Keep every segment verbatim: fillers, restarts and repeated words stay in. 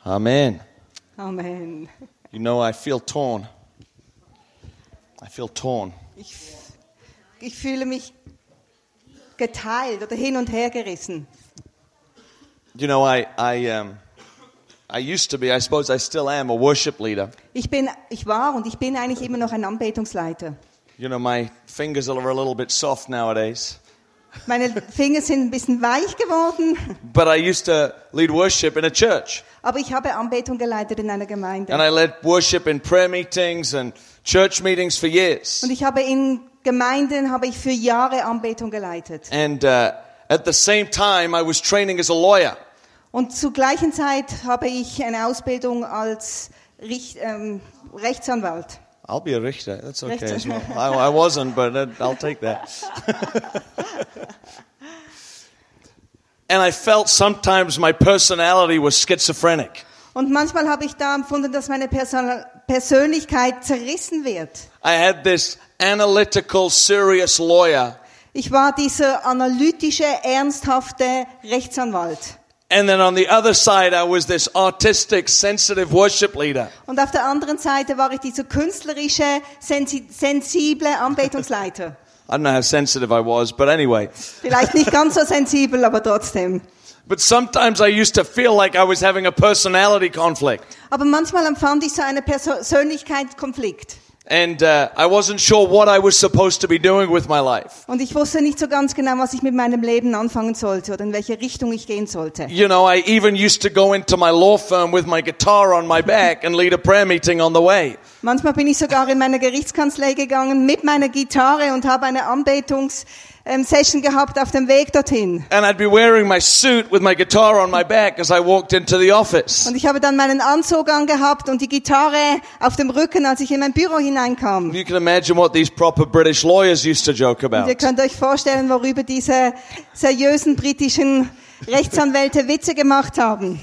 Amen. Amen. You know, I feel torn. I feel torn. Ich, ich fühle mich geteilt oder hin und her gerissen. You know, I I um I used to be, I suppose I still am, a worship leader. Ich bin, ich war und ich bin eigentlich immer noch ein Anbetungsleiter. You know, my fingers are a little bit soft nowadays. Meine Finger sind ein bisschen weich geworden, But I used to lead worship in a church. aber ich habe Anbetung geleitet in einer Gemeinde. And I led worship in prayer meetings and church meetings for years. Und ich habe in Gemeinden habe ich für Jahre Anbetung geleitet. And uh, at the same time, I was training as a lawyer. Und zur gleichen Zeit habe ich eine Ausbildung als Richt, ähm, Rechtsanwalt. I'll be a Richter. That's okay Richter. as well. I, I wasn't, but I'll take that. And I felt sometimes my personality was schizophrenic. Und manchmal habe ich da empfunden, dass meine Person- Persönlichkeit zerrissen wird. I had this analytical, serious lawyer. Ich war dieser analytische, ernsthafte Rechtsanwalt. And then on the other side, I was this artistic, sensitive worship leader. Und auf der anderen Seite war ich dieser künstlerische, sensi- sensible Anbetungsleiter. I don't know how sensitive I was, but anyway. Vielleicht nicht ganz so sensibel, aber trotzdem. But sometimes I used to feel like I was having a personality conflict. Aber manchmal empfand ich so einen Persönlichkeitskonflikt. And uh, I wasn't sure what I was supposed to be doing with my life. Und ich wusste nicht so ganz genau, was ich mit meinem Leben anfangen sollte oder in welche Richtung ich gehen sollte. You know, I even used to go into my law firm with my guitar on my back and lead a prayer meeting on the way. Manchmal bin ich sogar in meine Gerichtskanzlei gegangen mit meiner Gitarre und habe eine Anbetungs-Session gehabt auf dem Weg dorthin. And I'd be wearing my suit with my guitar on my back as I walked into the office. Und ich habe dann meinen Anzug angehabt und die Gitarre auf dem Rücken, als ich in mein Büro hineinkam. You can imagine what these proper British lawyers used to joke Und ihr about. könnt euch vorstellen, worüber diese seriösen britischen Rechtsanwälte Witze gemacht haben.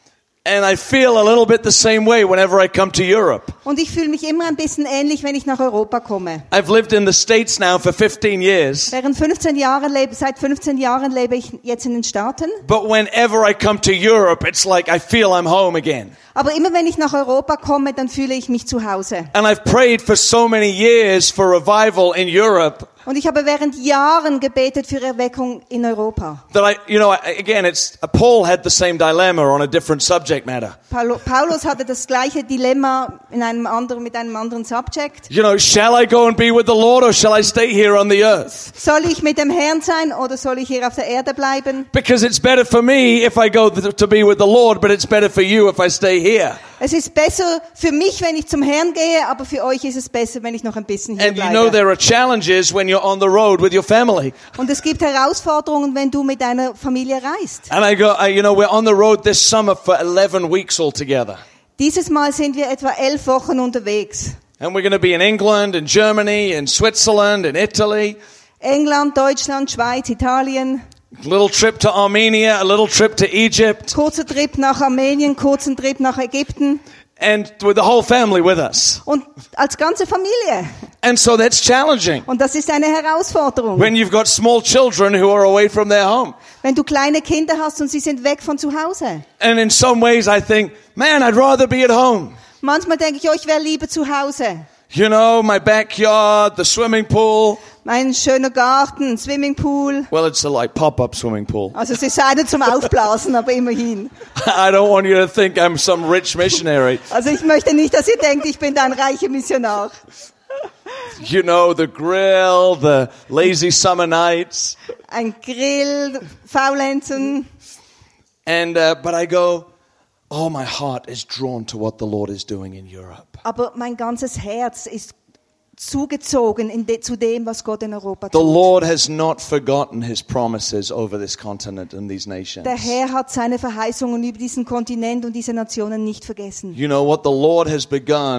And I feel a little bit the same way whenever I come to Europe. Und ich fühle mich immer ein bisschen ähnlich, wenn ich nach Europa komme. I've lived in the States now for fifteen years. Während fünfzehn Jahren lebe, seit fünfzehn Jahren lebe ich jetzt in den Staaten. But whenever I come to Europe, it's like I feel I'm home again. Aber immer wenn ich nach Europa komme, dann fühle ich mich zu Hause. And I've prayed for so many years for revival in Europe Und ich habe während Jahren gebetet für Erweckung in Europa. that I, you know, I- again, it's, Paul had the same dilemma on a different subject matter. Paulo, Paulus hatte das gleiche Dilemma in einem anderen, mit einem anderen Subject. You know, shall I go and be with the Lord or shall I stay here on the earth? Soll ich mit dem Herrn sein oder soll ich hier auf der Erde bleiben? Because it's better for me if I go th- to be with the Lord, but it's better for you if I stay here. Es ist besser für mich, wenn ich zum Herrn gehe, aber für euch ist es besser, wenn ich noch ein bisschen hier And you bleibe. know there are challenges when you're on the road with your family. Und es gibt Herausforderungen, wenn du mit deiner Familie reist. And I go, I, you know, we're on the road this summer for eleven weeks altogether. Dieses Mal sind wir etwa elf Wochen unterwegs. And we're going to be in England, in Germany, in Switzerland, in Italy. England, Deutschland, Schweiz, Italien. Little trip to Armenia, a little trip to Egypt, Kurzer Trip nach Armenien, kurzen Trip nach Ägypten. and with the whole family with us. Und als ganze Familie. And so that's challenging. Und das ist eine Herausforderung. When you've got small children who are away from their home. Wenn du kleine Kinder hast und sie sind weg von zu Hause. And in some ways I think, man, I'd rather be at home. Manchmal denke ich, oh, ich wäre lieber zu Hause. You know, my backyard, the swimming pool. Mein schöner Garten, ein Swimmingpool. Well, it's a like pop-up swimming pool. Also es ist einer zum Aufblasen, aber immerhin. I don't want you to think I'm some rich missionary. Also ich möchte nicht, dass ihr denkt, ich bin da ein reicher Missionar. You know, the grill, the lazy summer nights. Ein Grill, Faulenzen. And, uh, but I go, oh, my heart is drawn to what the Lord is doing in Europe. Aber mein ganzes Herz ist zugezogen in de, zu dem, was Gott in Europa The tut. Lord has not forgotten his promises over this continent and these nations. Der Herr hat seine Verheißungen über diesen Kontinent und diese Nationen nicht vergessen. You know, what the Lord has begun,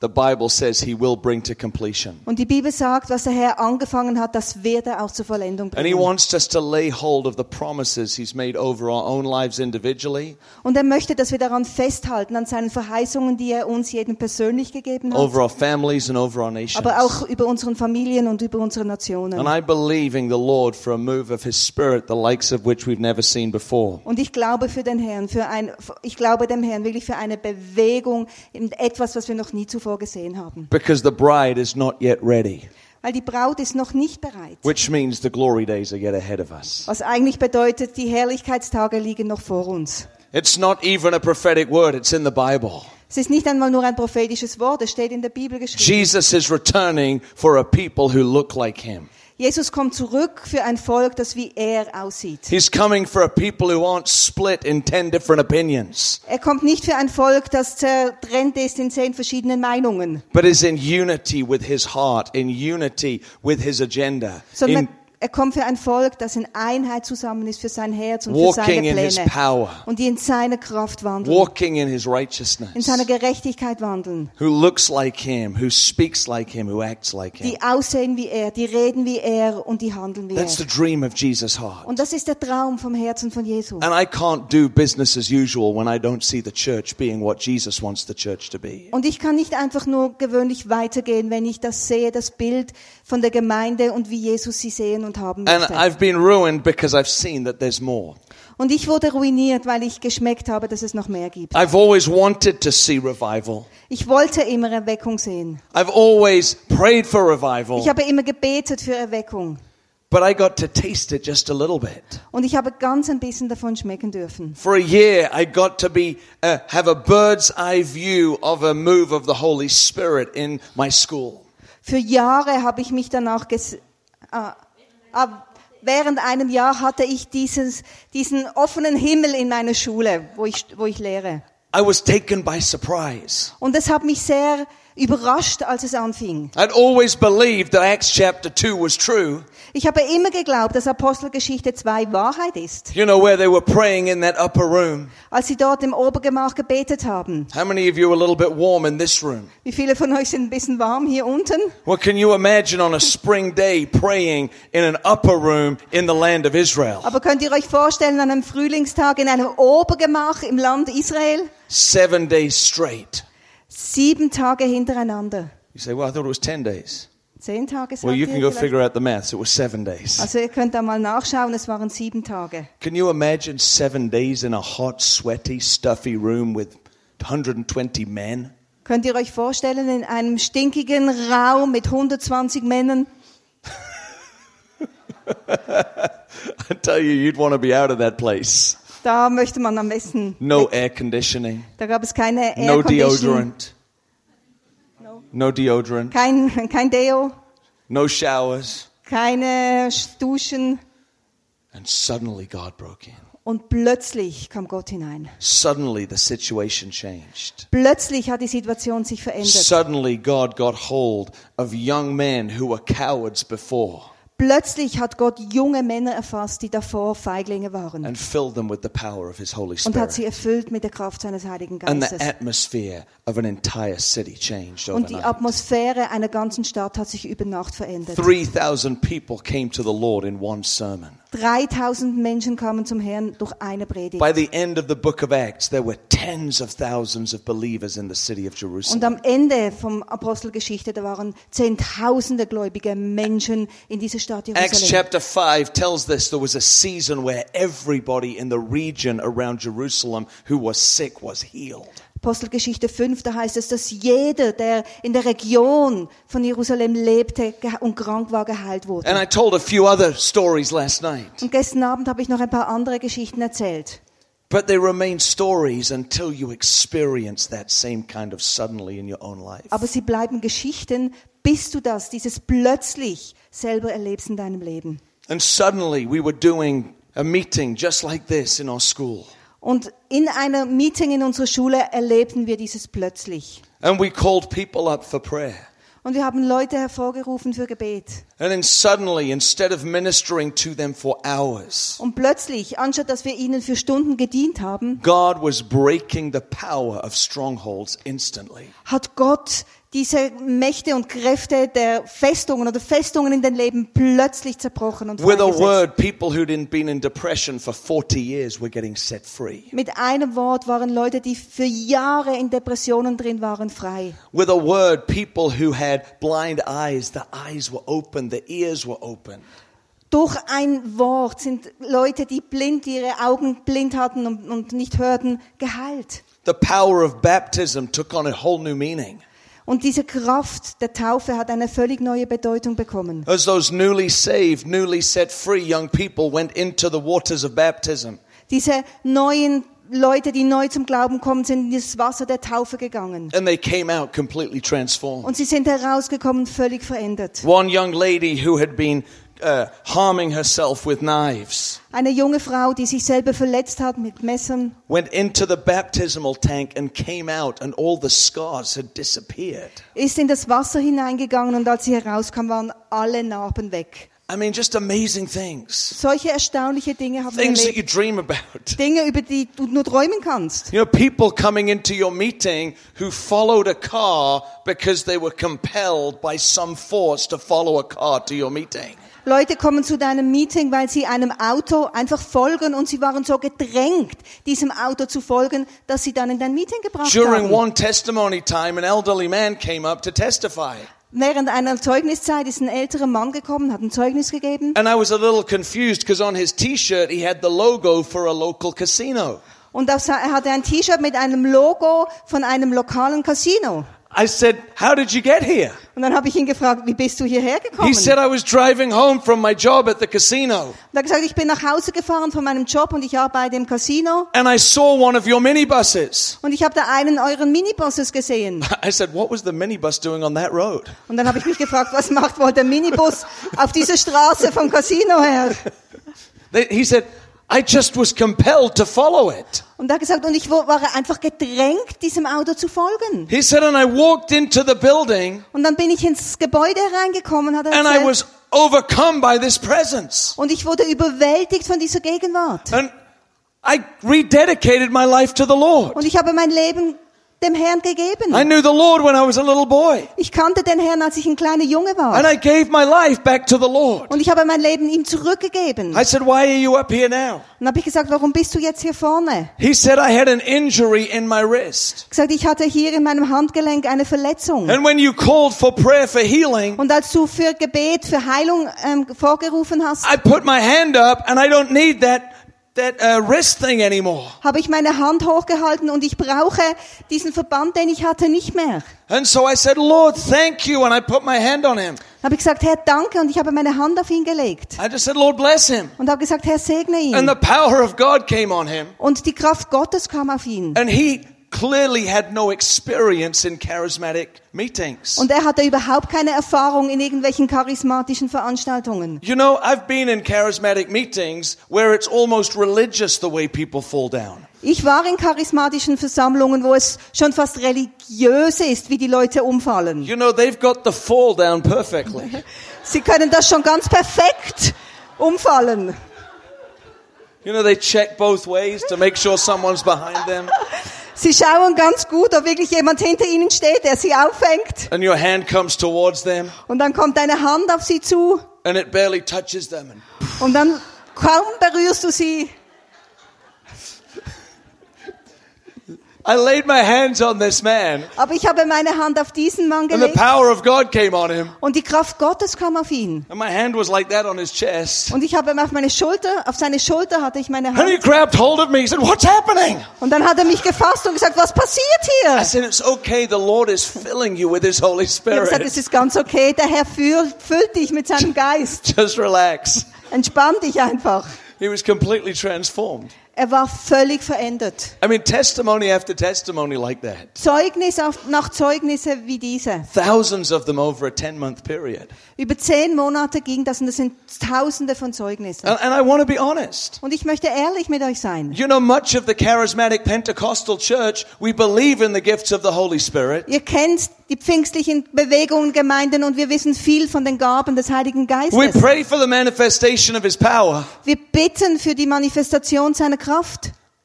the Bible says he will bring to completion. Und die Bibel sagt, was der Herr angefangen hat, das wird er auch zur Vollendung And he bringen. wants us to lay hold of the promises he's made over our own lives individually, Und er möchte, dass wir daran festhalten, an seinen Verheißungen, die er uns jedem persönlich gegeben hat, over our families and over our nations. aber auch über unseren Familien und über unsere Nationen. And I believe in the Lord for a move of his spirit, the likes of which we've never seen before. Und ich glaube für den Herrn, für ein, ich glaube dem Herrn wirklich für eine Bewegung in etwas, was wir noch nie zuvor gesehen haben. Because the bride is not yet ready, Weil die Braut ist noch nicht bereit. which means the glory days are yet ahead of us. Was eigentlich bedeutet, die Herrlichkeitstage liegen noch vor uns. It's not even a prophetic word, it's in the Bible. Es ist nicht einmal nur ein prophetisches Wort, es steht in der Bibel geschrieben. Jesus is returning for a people who look like him. Jesus kommt zurück für ein Volk, das wie er aussieht. He's coming for a people who aren't split in ten different opinions, Er kommt nicht für ein Volk, das zertrennt ist in zehn verschiedenen Meinungen, but is in unity with his heart, in unity with his agenda, sondern in er kommt für ein Volk, das in Einheit zusammen ist für sein Herz und für walking seine in his Pläne power, und die in seiner Kraft wandeln, walking in his in righteousness, seiner Gerechtigkeit wandeln, who looks like him, who speaks like him, who acts like him. die aussehen wie er, die reden wie er und die handeln wie That's the er. dream of Jesus' heart. Und das ist der Traum vom Herzen von Jesus. And I can't do business as usual when I don't see the church being what Jesus wants the church to be. Und ich kann nicht einfach nur gewöhnlich weitergehen, wenn ich das sehe, das Bild von der Gemeinde und wie Jesus sie sehen und haben And möchte. I've been ruined because I've seen that there's more. Und ich wurde ruiniert, weil ich geschmeckt habe, dass es noch mehr gibt. I've always wanted to see revival. Ich wollte immer Erweckung sehen. I've always prayed for revival, Ich habe immer gebetet für Erweckung. but I got to taste it just a little bit. Und ich habe ganz ein bisschen davon schmecken dürfen. For a year, I got to be uh, have a bird's eye view of a move of the Holy Spirit in my school. Für Jahre habe ich mich danach ges äh, äh, während einem Jahr hatte ich dieses, diesen offenen Himmel in meiner Schule, wo ich, wo ich lehre. I was taken by surprise. Und es hat mich sehr überrascht, als es anfing. I'd always believed that Acts chapter two was true. Ich habe immer geglaubt, dass Apostelgeschichte zwei Wahrheit ist. You know, where they were praying in that upper room. Als sie dort im Obergemach gebetet haben. How many of you are a little bit warm in this room? Wie viele von euch sind ein bisschen warm hier unten? Well, can you imagine on a spring day praying in an upper room in the land of Israel? Aber könnt ihr euch vorstellen, an einem Frühlingstag in einem Obergemach im Land Israel? Seven days straight. Sieben Tage hintereinander. You say, well, I thought it was ten days. Zehn Tage, sagt Well, you ihr can go vielleicht? figure out the maths. It was seven days. Also ihr könnt da mal nachschauen, es waren sieben Tage. Can you imagine seven days in a hot, sweaty, stuffy room with one hundred twenty men? Könnt ihr euch vorstellen, in einem stinkigen Raum mit hundertzwanzig Männern? I tell you, you'd want to be out of that place. Da möchte man am besten. No air conditioning, Da gab es keine no Aircondition, deodorant, no deodorant, kein, kein Deo, no showers. keine Duschen. And suddenly God broke in. Und plötzlich kam Gott hinein. Suddenly the situation changed. Plötzlich hat die Situation sich verändert. Suddenly God got hold of young men who were cowards before Plötzlich hat Gott junge Männer erfasst, die davor Feiglinge waren. and filled them with the power of his Holy Und hat sie Spirit. erfüllt mit der Kraft seines Heiligen And the Geistes. atmosphere of an entire city changed Und die overnight. Atmosphäre einer ganzen Stadt hat sich über Nacht verändert. three thousand people came to the Lord in one sermon. dreitausend Menschen kamen zum Herrn durch eine Predigt. By the end of the book of Acts, there were tens of thousands of believers in the city of Und Jerusalem. am Ende vom Apostelgeschichte, da waren zehntausende gläubige Menschen in dieser Stadt Acts Jerusalem. chapter five tells this there was a season where everybody in the region around Jerusalem who was sick was healed. Apostelgeschichte fünf, da heißt es, dass jeder, der in der Region von Jerusalem lebte ge- und krank war, geheilt wurde. And I told a few other stories last night. Und gestern Abend habe ich noch ein paar andere Geschichten erzählt. But they remain stories until you experience that same kind of suddenly in your own life. Aber sie bleiben Geschichten, bis du das, dieses plötzlich selber erlebst in deinem Leben. And suddenly we were doing a meeting just like this in our school. Und in einer Meeting in unserer Schule erlebten wir dieses plötzlich. And we called people up for prayer. Und wir haben Leute hervorgerufen für Gebet. And then suddenly, instead of ministering to them for hours, Und plötzlich, anstatt dass wir ihnen für Stunden gedient haben, God was breaking the power of strongholds instantly. hat Gott diese Mächte und Kräfte der Festungen oder Festungen in den Leben plötzlich zerbrochen und With a freigesetzt. word, people who'd been in depression for forty years were getting set free. Mit einem Wort waren Leute, die für Jahre in Depressionen drin waren, frei. With a word, people who had blind eyes, the eyes were open, the ears were open. Durch ein Wort sind Leute, die blind ihre Augen blind hatten und, und nicht hörten, geheilt. The power of baptism took on a whole new meaning. Und diese Kraft der Taufe hat eine völlig neue Bedeutung bekommen. As those newly saved, newly set free young people went into the waters of baptism, Diese neuen Leute, die neu zum Glauben kommen, sind in das Wasser der Taufe gegangen. and they came out completely transformed. Und sie sind herausgekommen, völlig verändert. One young lady who had been uh, harming herself with knives Eine junge Frau, die sich selber verletzt hat mit Messern, went into the baptismal tank and came out, and all the scars had disappeared. ist in das Wasser hineingegangen und als sie herauskam, waren alle Narben weg. I mean, just amazing things. Solche erstaunliche Dinge haben wir Things that you erlebt. dream about. Dinge, über die du nur träumen kannst. You know, people coming into your meeting who followed a car because they were compelled by some force to follow a car to your meeting. Leute kommen zu deinem Meeting, weil sie einem Auto einfach folgen und sie waren so gedrängt, diesem Auto zu folgen, dass sie dann in dein Meeting gebracht During haben. one testimony time, an elderly man came up to testify. Während einer Zeugniszeit ist ein älterer Mann gekommen, hat ein Zeugnis gegeben. And I was a little confused because on his t-shirt he had the logo for a local casino. Und auf, er hatte ein T-Shirt mit einem Logo von einem lokalen Casino. I said, "How did you get here?" Und dann habe ich ihn gefragt, wie bist du hierher gekommen? He said, "I was driving home from my job at the casino, Und er hat gesagt, ich bin nach Hause gefahren von meinem Job und ich arbeite im Casino. and I saw one of your minibuses." Und ich habe da einen euren Minibuses gesehen. I said, "What was the minibus doing on that road?" Und dann habe ich mich gefragt, was macht wohl der Minibus auf dieser Straße vom Casino her? They, he said, "I just was compelled to follow it." Und er hat gesagt, und ich war einfach gedrängt, diesem Auto zu folgen. He said, "And I walked into the building, Und dann bin ich ins Gebäude hereingekommen, hat er and I erzählt. was overcome by this presence. Und ich wurde überwältigt von dieser Gegenwart. And I rededicated my life to the Lord. Und ich habe mein Leben dem Herrn I gegeben. knew the Lord when I was a little boy, Ich kannte den Herrn, als ich ein kleiner Junge and war. I gave my life back to the Lord." Und ich habe mein Leben ihm zurückgegeben. I said, "Why are you up here now?" Und dann habe ich gesagt, warum bist du jetzt hier vorne? He said, "I had an injury in my wrist. Ich gesagt, ich hatte hier in meinem Handgelenk eine Verletzung. And when you called for prayer for healing, Und als du für Gebet, für Heilung ähm, vorgerufen hast, I put my hand up and I don't need that that uh, wrist thing anymore." habe ich meine Hand hochgehalten und ich brauche diesen Verband, den ich hatte, nicht mehr. And so I said, "Lord, thank you." And I put my hand on him. Dann habe ich gesagt, Herr, danke, und ich habe meine Hand auf ihn gelegt. I just said, "Lord, bless him." Und habe gesagt, Herr, segne And ihn. the power of God came on him. Und die Kraft Gottes kam auf ihn. And he clearly had no experience in charismatic meetings. Und er hatte überhaupt keine Erfahrung in irgendwelchen charismatischen Veranstaltungen. You know, I've been in charismatic meetings where it's almost religious the way people fall down. Ich war in charismatischen Versammlungen, wo es schon fast religiös ist, wie die Leute umfallen. You know, they've got the fall down perfectly. Sie können das schon ganz perfekt umfallen. You know, they check both ways to make sure someone's behind them. Sie schauen ganz gut, ob wirklich jemand hinter ihnen steht, der sie auffängt. And your hand comes towards them Und dann kommt deine Hand auf sie zu and it barely touches them. And und dann kaum berührst du sie. I laid my hands on this man Aber ich habe meine Hand auf diesen Mann and the gelegt power of God came on him. und die Kraft Gottes kam auf ihn. And my hand was like that on his chest. Und ich habe auf meine Schulter, auf seine Schulter hatte ich meine And he Hand. grabbed hold of me. He said, "What's happening?" Und dann hat er mich gefasst und gesagt, was passiert I hier? said, "It's okay. The Lord is filling you with his Holy Ich habe gesagt, Spirit. es ist ganz okay, der Herr füllt, füllt dich mit seinem Geist. Just relax." Entspann dich einfach. He was completely transformed. Er war völlig verändert. I mean, testimony after testimony like that. Zeugnis auf, nach Zeugnisse wie diese. Thousands of them over a ten-month period. Über zehn Monate ging das und das sind Tausende von Zeugnissen. And, and I want to be honest. Und ich möchte ehrlich mit euch sein. You know, much of the charismatic Pentecostal church, we believe in the gifts of the Holy Spirit. Ihr kennt die pfingstlichen Bewegungen, Gemeinden und wir wissen viel von den Gaben des Heiligen We Geistes. pray for the manifestation of his power. Wir bitten für die Manifestation seiner Kraft.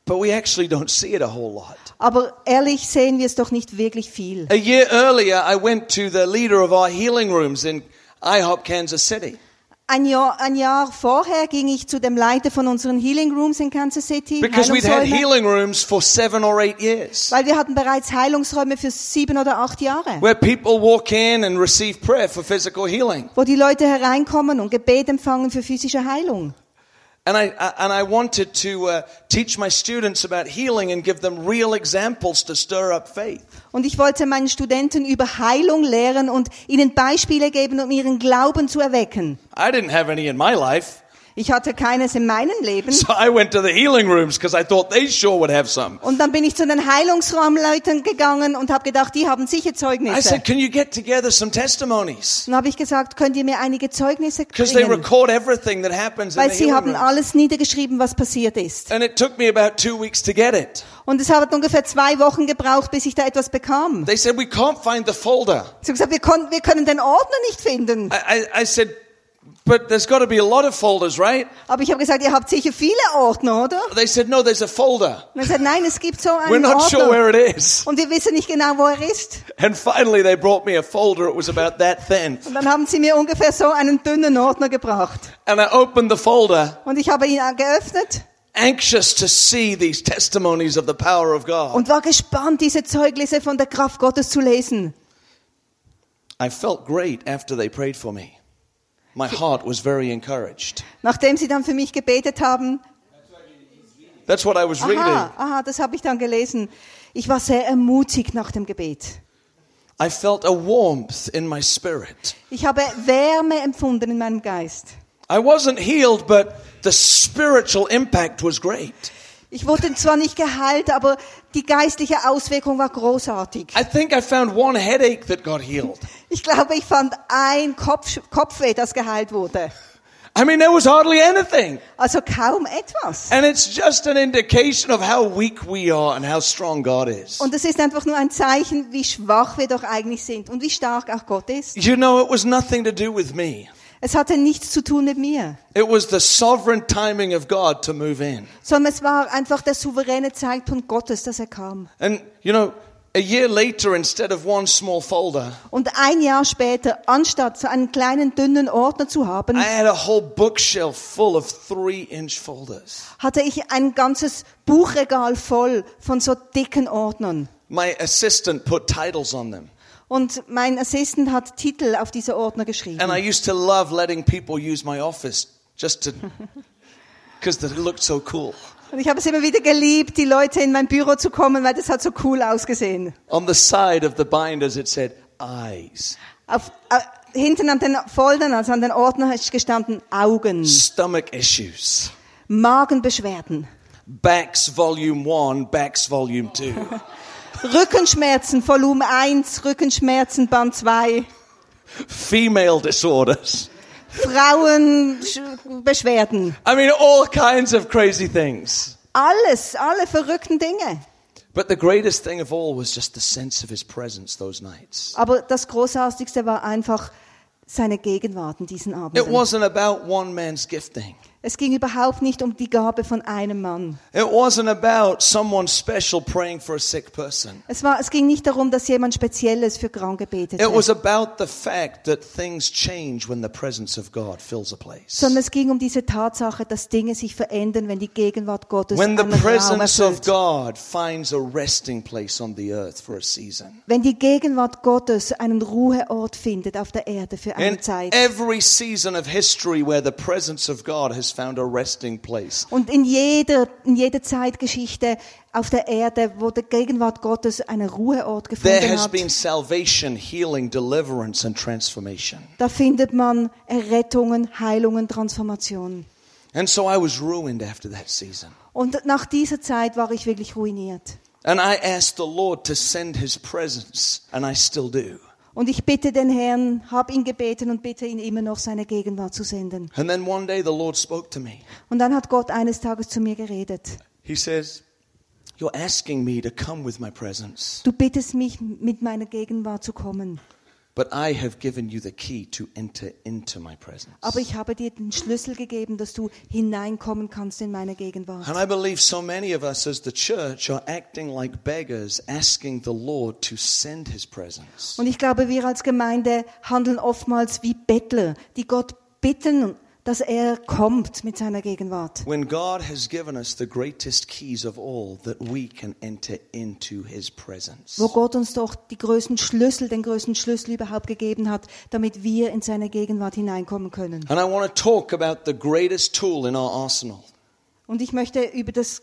but we actually don't see it a whole lot. Aber ehrlich sehen wir es doch nicht wirklich viel. A year earlier, I went to the leader of our healing rooms in I HOP, Kansas City. Ein Jahr, ein Jahr vorher ging ich zu dem Leiter von unseren Healing Rooms in Kansas City. Because we'd had healing rooms for seven or eight years. Weil wir hatten bereits Heilungsräume für sieben oder acht Jahre. Where people walk in and receive prayer for physical healing. Wo die Leute hereinkommen und Gebet empfangen für physische Heilung. And I, and I wanted to uh, teach my students about healing and give them real examples to stir up faith. Und ich wollte meinen Studenten über Heilung lehren und ihnen Beispiele geben, um ihren Glauben zu erwecken. I didn't have any in my life. Ich hatte keines in meinem Leben. So I went to the healing rooms because I thought they sure would have some. Und dann bin ich zu den Heilungsraumleuten gegangen und habe gedacht, die haben sicher I Zeugnisse. said, can you get together some testimonies? Dann habe ich gesagt, könnt ihr mir einige Zeugnisse Because they bringen? record everything that happens in Weil the sie healing haben rooms. alles niedergeschrieben, was passiert ist. And it took me about two weeks to get it. Und es hat ungefähr zwei Wochen gebraucht, bis ich da etwas bekam. They said, we can't find the folder. Sie haben gesagt, wir, konnten, wir können den Ordner nicht finden. I, I, I said, but there's got to be a lot of folders, right? Aber ich habe gesagt, ihr habt sicher viele Ordner, oder? They said, no, there's a folder. Und er sagt, nein, es gibt so We're einen not sure Ordner. where it is. Und wir wissen nicht genau, wo er ist. And finally they brought me a folder. It was about that thin. Und dann haben sie mir ungefähr so einen dünnen Ordner gebracht. And I opened the folder, Und ich habe ihn geöffnet anxious to see these testimonies of the power of God. und war gespannt, diese Zeugnisse von der Kraft Gottes zu lesen. I felt great after they prayed for me. My heart was very encouraged. Nachdem sie dann für mich gebetet haben, That's what I was reading. aha, aha, das habe ich dann gelesen. Ich war sehr ermutigt nach dem Gebet. I felt a warmth in my spirit. Ich habe Wärme empfunden in meinem Geist. I wasn't healed, but the spiritual impact was great. Ich wurde zwar nicht geheilt, aber die geistliche Auswirkung war großartig. I think I found one headache that got healed. Ich glaube, ich fand ein Kopf, Kopfweh, das geheilt wurde. I mean, there was hardly anything. Also kaum etwas. And it's just an indication of how weak we are and how strong God is. Und es ist einfach nur ein Zeichen, wie schwach wir doch eigentlich sind und wie stark auch Gott ist. You know, it was nothing to do with me. Es hatte nichts zu tun mit mir, It was the sovereign timing of God to move in. sondern es war einfach der souveräne Zeitpunkt Gottes, dass er kam. And, you know, a year later, instead of one small folder, Und ein Jahr später, anstatt so einen kleinen, dünnen Ordner zu haben, I had a whole bookshelf full of three-inch folders. hatte ich ein ganzes Buchregal voll von so dicken Ordnern. My assistant put titles on them. Und mein Assistent hat Titel auf diese Ordner geschrieben. And I used to love letting people use my office just to, because it looked so cool. Und ich habe es immer wieder geliebt, die Leute in mein Büro zu kommen, weil das hat so cool ausgesehen. On the side of the binders, it said eyes, Auf, äh, hinten an den Foldern, also an den Ordnern, ist gestanden Augen, stomach issues, Magenbeschwerden, backs volume one, backs volume two, Rückenschmerzen, Volumen eins, Rückenschmerzen, Band zwei, female disorders. Frauenbeschwerden. I mean, all kinds of crazy things. Alles, alle verrückten Dinge. But the greatest thing of all was just the sense of his presence those nights. Aber das Großartigste war einfach seine Gegenwart in diesen It Abenden. wasn't about one man's gifting. Es ging überhaupt nicht um die Gabe von einem Mann. It wasn't about someone special praying for a sick person. Es war, es ging nicht darum, dass jemand Spezielles für krank gebetet It was hat, about the fact that things change when the presence of God fills a place. sondern es ging um diese Tatsache, dass Dinge sich verändern, wenn die Gegenwart Gottes When the einen Raum presence of erfüllt. God finds a resting place on the earth for a season. Wenn die Gegenwart Gottes einen Ruheort findet auf der Erde für eine In Zeit. every season of history where the presence of God has found a resting place, Und in jeder, in jeder Zeitgeschichte auf der Erde, wo die Gegenwart Gottes einen Ruheort there gefunden has hat, been salvation, healing, deliverance, and transformation. da findet man Errettungen, Heilungen, Transformationen. And so I was ruined after that season. Und nach dieser Zeit war ich wirklich ruiniert. And I asked the Lord to send his presence, and I still do. Und ich bitte den Herrn, habe ihn gebeten und bitte ihn immer noch, seine Gegenwart zu senden. And then one day the Lord spoke to me. Und dann hat Gott eines Tages zu mir geredet. He says, you're asking me to come with my presence, Du bittest mich, mit meiner Gegenwart zu kommen. But I have given you the key to enter into my presence. Aber ich habe dir den Schlüssel gegeben, dass du hineinkommen kannst in meine Gegenwart. And I believe so many of us as the church are acting like beggars, asking the Lord to send his presence. Und ich glaube, wir als Gemeinde handeln oftmals wie Bettler, die Gott bitten, dass er kommt mit seiner Gegenwart. When God has given us the greatest keys of all, that we can enter into his presence. Wo Gott uns doch die größten Schlüssel, den größten Schlüssel überhaupt gegeben hat, damit wir in seine Gegenwart hineinkommen können. And I want to talk about the greatest tool in our arsenal, Und ich möchte über das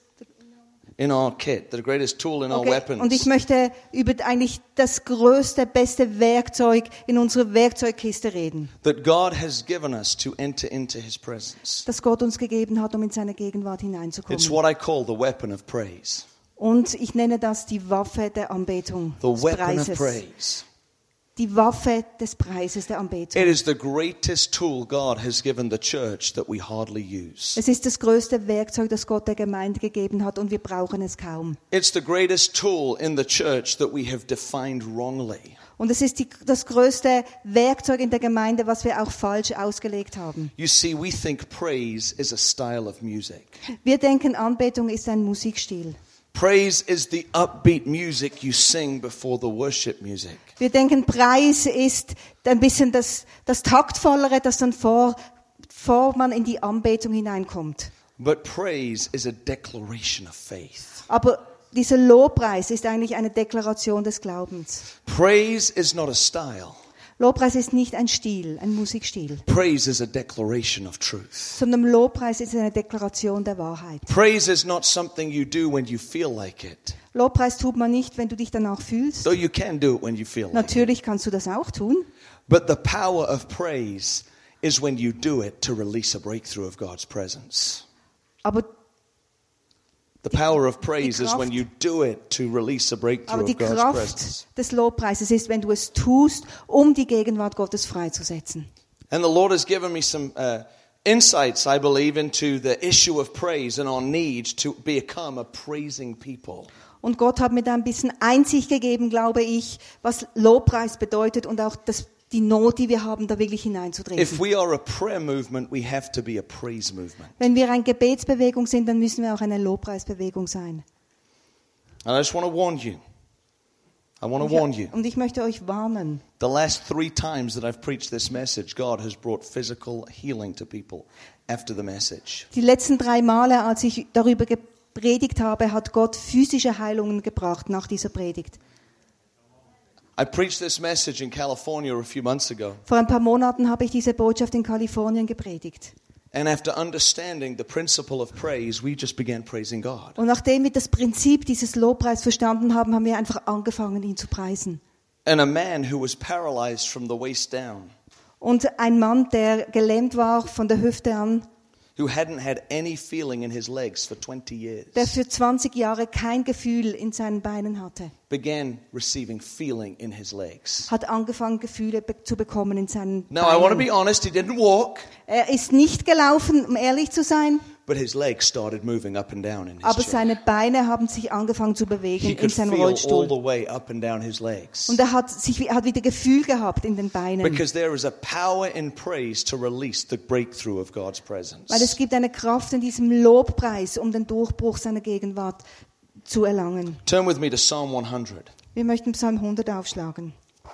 in our kit, the greatest tool in our okay, weapons. und ich möchte über eigentlich das größte, beste Werkzeug in unserer Werkzeugkiste reden, That God has given us to enter into his presence. das Gott uns gegeben hat, um in seine Gegenwart hineinzukommen. It's what I call the weapon of praise. Und ich nenne das die Waffe der Anbetung, The des weapon of Preises. praise. Die Waffe des Preises der Anbetung. It is the greatest tool God has given the church that we hardly use. Es ist das größte Werkzeug, das Gott der Gemeinde gegeben hat, und wir brauchen es kaum. It's the greatest tool in the church that we have defined wrongly. Und es ist die, das größte Werkzeug in der Gemeinde, was wir auch falsch ausgelegt haben. You see, we think praise is a style of music. Wir denken, Anbetung ist ein Musikstil. Praise is the upbeat music you sing before the worship music. Wir denken, Preis ist ein bisschen das, das Taktvollere, das dann vor, vor man in die Anbetung hineinkommt. But praise is a declaration of faith. Aber dieser Lobpreis ist eigentlich eine Deklaration des Glaubens. Praise is not a style. Lobpreis ist nicht ein Stil, ein Musikstil, Praise is a declaration of truth. sondern Lobpreis ist eine Deklaration der Wahrheit. Praise is not something you do when you feel like it. Lobpreis tut man nicht, wenn du dich danach fühlst. Though you can do it when you feel like it. Natürlich kannst du das auch tun. But the power of praise is when you do it to release a breakthrough of God's presence. Aber, The power of praise is Kraft- when you do it to release a aber breakthrough die of God's Kraft presence. des Lobpreises ist, wenn du es tust, um die Gegenwart Gottes freizusetzen. And the Lord has given me some uh, insights, I believe, into the issue of praise and our need to become a praising people. Und Gott hat mir da ein bisschen Einsicht gegeben, glaube ich, was Lobpreis bedeutet und auch das, die Not, die wir haben, da wirklich If hineinzutreten. we are a prayer movement, we have to be a praise movement. Wenn wir eine Gebetsbewegung sind, dann müssen wir auch eine Lobpreisbewegung sein. And I just want to warn you. I want to warn you. Und ich möchte euch warnen. The last three times that I've preached this message, God has brought physical healing to people after the message. Die letzten drei Male, als ich darüber gepredigt habe, hat Gott physische Heilungen gebracht nach dieser Predigt. I preached this message in California a few months ago. Vor ein paar Monaten habe ich diese Botschaft in Kalifornien gepredigt. And after understanding the principle of praise, we just began praising God. Und nachdem wir das Prinzip dieses Lobpreis verstanden haben, haben wir einfach angefangen, ihn zu preisen. And a man who was paralyzed from the waist down, Und ein Mann, der gelähmt war von der Hüfte an, who hadn't had any feeling in his legs for twenty years, der für zwanzig Jahre kein Gefühl in seinen Beinen hatte, began receiving feeling in his legs. hat angefangen, Gefühle be- zu bekommen in seinen Now, I want to be Beinen. honest, he didn't walk, Er ist nicht gelaufen, um ehrlich zu sein, but his legs started moving up and down in his aber chair. seine Beine haben sich angefangen zu bewegen He in could seinem feel all Rollstuhl. the way up and down his legs. Und er hat, sich, er hat wieder Gefühl gehabt in den Beinen. Because there is a power in praise to release the breakthrough of God's presence. Weil es gibt eine Kraft in diesem Lobpreis, um den Durchbruch seiner Gegenwart zu erlangen. Turn with me to Psalm one hundred. Wir möchten Psalm hundert aufschlagen.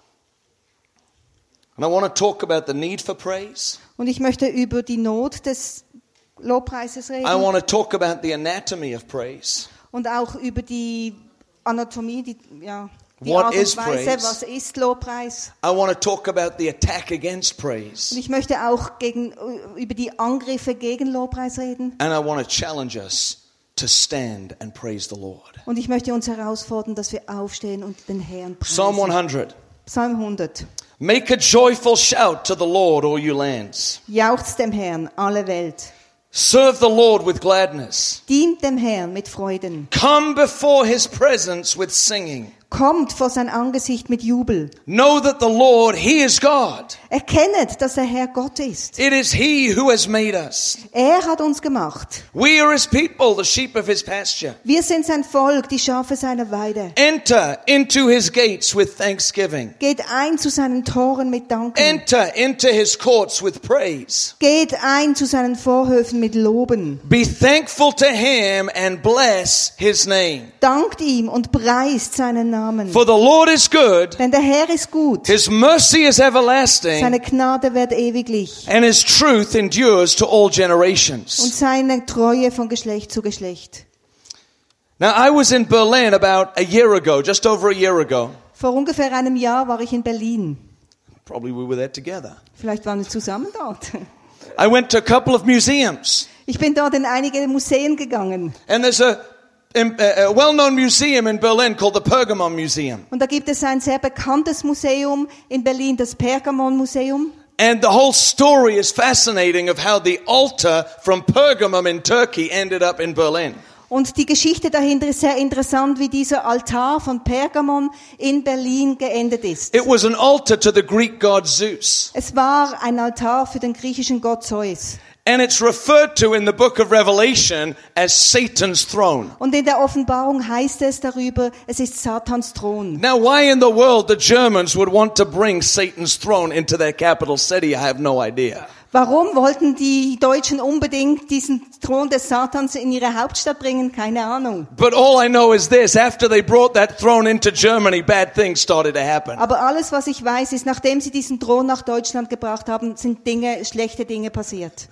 And I want to talk about the need for praise. Und ich möchte über die Not des Lobpreises I reden want to talk about the anatomy of praise. und auch über die Anatomie, die, ja, die What Art und is Weise, praise? was ist Lobpreis. I want to talk about the attack against Und praise. ich möchte auch gegen, über die Angriffe gegen Lobpreis reden. And I want to challenge us to stand and praise the Lord. Und ich möchte uns herausfordern, dass wir aufstehen und den Herrn Psalm one preisen. hundred. Psalm hundert. Make a joyful shout to the Lord, all you lands. Jauchzt dem Herrn, alle Welt. Serve the Lord with gladness. Dient dem Herrn mit Freuden. Come before his presence with singing. Kommt vor sein Angesicht mit Jubel. Know that the Lord, He is God. Erkennet, dass der Herr Gott ist. It is He who has made us. Er hat uns gemacht. We are His people, the sheep of His pasture. Wir sind sein Volk, die Schafe seiner Weide. Enter into His gates with thanksgiving. Geht ein zu seinen Toren mit Danken. Enter into His courts with praise. Geht ein zu seinen Vorhöfen mit Loben. Be thankful to Him and bless His name. Dankt ihm und preist seinen Namen. For the Lord is good. Denn der Herr ist gut. His mercy is everlasting. Seine Gnade wird ewiglich. And His truth endures to all Und generations. seine Treue von Geschlecht zu Geschlecht. Now, I was in Berlin about a year ago, just over a year ago. Vor ungefähr einem Jahr war ich in Berlin. Probably we were there together. Vielleicht waren wir zusammen dort. I went to a couple of museums. Ich bin dort in einige Museen gegangen. And there's a, a, a well-known museum in Berlin called the Pergamon Museum. Und da gibt es ein sehr bekanntes Museum in Berlin, das Pergamon-Museum. And the whole story is fascinating of how the altar from Pergamum in Turkey ended up in Berlin. Und die Geschichte dahinter ist sehr interessant, wie dieser Altar von Pergamon in Berlin geendet ist. It was an altar to the Greek god Zeus. Es war ein Altar für den griechischen Gott Zeus. And it's referred to in the book of Revelation as Satan's throne. Und in der Offenbarung heißt es darüber, es ist Satans Thron. Now, why in the world the Germans would want to bring Satan's throne into their capital city, I have no idea. Warum wollten die Deutschen unbedingt diesen Thron des Satans in ihre Hauptstadt bringen? Keine Ahnung. But all I know is this, after they brought that throne into Germany, bad things started to happen. Aber alles, was ich weiß, ist, nachdem sie diesen Thron nach Deutschland gebracht haben, sind Dinge, schlechte Dinge passiert.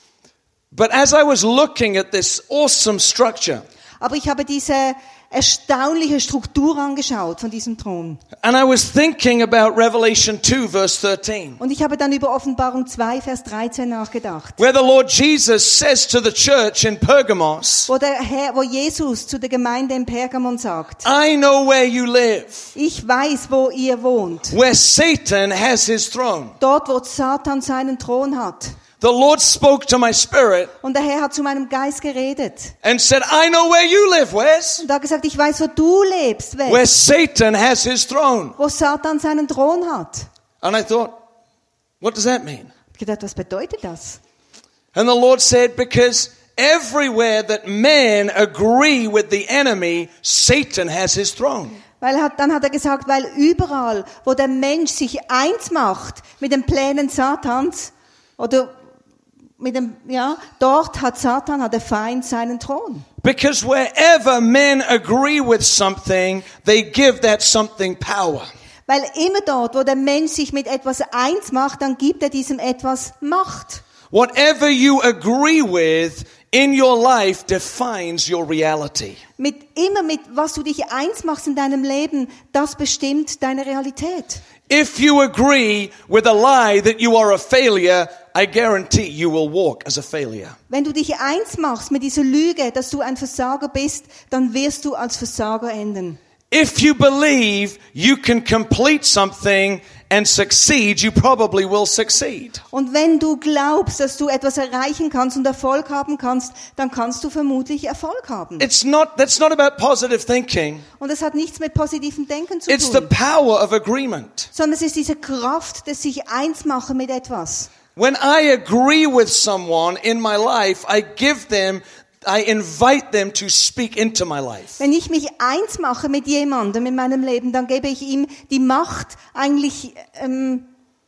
But as I was looking at this awesome structure, Aber ich habe diese erstaunliche Struktur angeschaut von diesem Thron. and I was thinking about Revelation two, verse thirteen, Und ich habe dann über Offenbarung zwei, Vers dreizehn nachgedacht. where the Lord Jesus says to the church in Pergamos, Wo der Herr, wo Jesus zu der Gemeinde in Pergamon sagt, I know where you live, ich weiß, wo ihr wohnt. where Satan has his throne. Dort, wo Satan seinen Thron hat. The Lord spoke to my spirit Und der Herr hat zu meinem Geist geredet. and said, I know where you live, Wes, Und er hat gesagt, ich weiß, wo du lebst, where Wes, Satan has his throne. wo Satan seinen Thron hat. And I thought, what does that mean? Ich habe gedacht, was bedeutet das? And the Lord said, because everywhere that men agree with the enemy, Satan has his throne. Weil er hat, dann hat er gesagt, weil überall, wo der Mensch sich eins macht mit den Plänen Satans, oder mit dem, ja, dort hat Satan, hat der Feind seinen Thron. Because wherever men agree with something, they give that something power. Weil immer dort, wo der Mensch sich mit etwas eins macht, dann gibt er diesem etwas Macht. Whatever you agree with in your life defines your reality. Mit, immer mit, was du dich eins machst in deinem Leben, das bestimmt deine Realität. If you agree with a lie that you are a failure, I guarantee you will walk as a failure. Wenn du dich eins machst mit dieser Lüge, dass du ein Versager bist, dann wirst du als Versager enden. If you believe you can complete something and succeed, you probably will succeed. Und wenn du glaubst, dass du etwas erreichen kannst und Erfolg haben kannst, dann kannst du vermutlich Erfolg haben. It's not, that's not about positive thinking. Und das hat nichts mit positivem Denken zu It's the tun, power of agreement. sondern es ist diese Kraft, dass sich eins machen mit etwas. When I agree with someone in my life, I give them, I invite them to speak into my life. Wenn ich mich eins mache mit jemandem in meinem Leben, dann gebe ich ihm die Macht, eigentlich, ähm,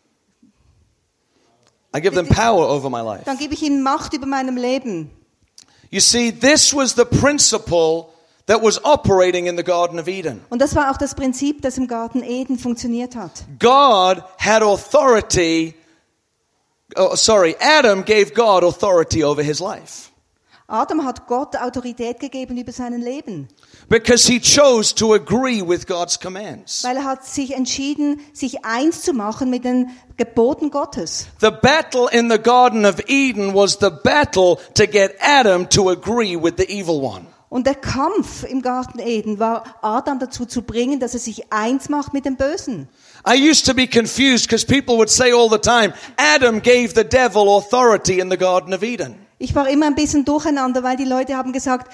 I give them power over my life. dann gebe ich ihm Macht über meinem Leben. You see, this was the principle that was operating in the Garden of Eden. Und das war auch das Prinzip, das im Garten Eden funktioniert hat. God had authority, oh, sorry, Adam gave God authority over his life. Adam hat Gott Autorität gegeben über sein Leben, Because he chose to agree with God's commands. weil er hat sich entschieden, sich eins zu machen mit den Geboten Gottes. The battle in the Garden of Eden was the battle to get Adam to agree with the evil one. Und der Kampf im Garten Eden war, Adam dazu zu bringen, dass er sich eins macht mit dem Bösen. I used to be confused because people would say all the time, Adam gave the devil authority in the Garden of Eden. Ich war immer ein bisschen durcheinander, weil die Leute haben gesagt,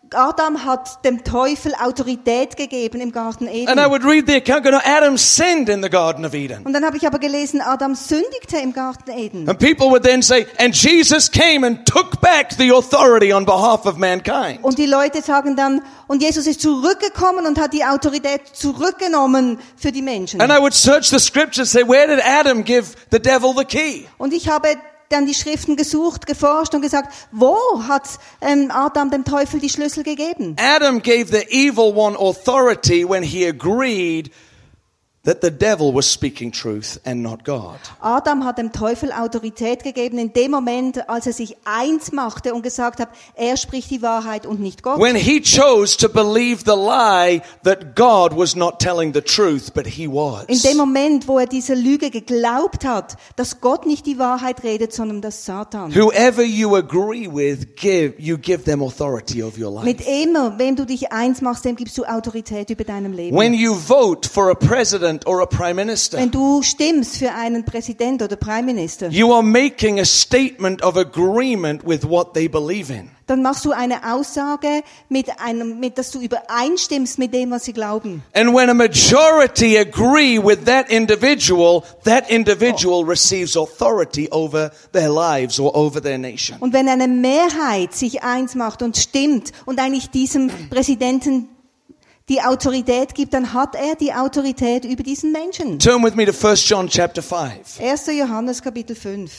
Adam hat dem Teufel Autorität gegeben im Garten And I Eden. would read the account, you know, Adam sinned in the Garden of Eden. Und dann habe ich aber gelesen, Adam sündigte im Garten Eden. And people would then say, and Jesus came and took back the authority on behalf of mankind. Und die Leute sagen dann, und Jesus ist zurückgekommen und hat die Autorität zurückgenommen für die Menschen. And I would search the scriptures, say, where did Adam give the devil the key? Und ich habe dann die Schriften gesucht, geforscht und gesagt, wo hat ähm, Adam dem Teufel die Schlüssel gegeben? Adam gave the evil one authority when he agreed that the devil was speaking truth and not God. Adam hat dem Teufel Autorität gegeben in dem Moment, als er sich eins machte und gesagt hat, er spricht die Wahrheit und nicht Gott. When he chose to believe the lie that God was not telling the truth, but he was. In dem Moment, wo er diese Lüge geglaubt hat, dass Gott nicht die Wahrheit redet, sondern dass Satan. Whoever you agree with, give you give them authority over your life. Mit immer, wem du dich eins machst, dem gibst du Autorität über deinem Leben. When you vote for a president or a prime minister, Wenn du stimmst für einen Präsident oder Premierminister, you are making a statement of agreement with what they believe in. dann machst du eine Aussage, mit einem, mit, dass du übereinstimmst mit dem, was sie glauben. And when a majority agree with that individual, that individual receives authority over their lives or over their nation. Und wenn eine Mehrheit sich eins macht und stimmt und eigentlich diesem Präsidenten die Autorität gibt, dann hat er die Autorität über diesen Menschen. Turn with me to First John chapter five. erster Johannes Kapitel fünf.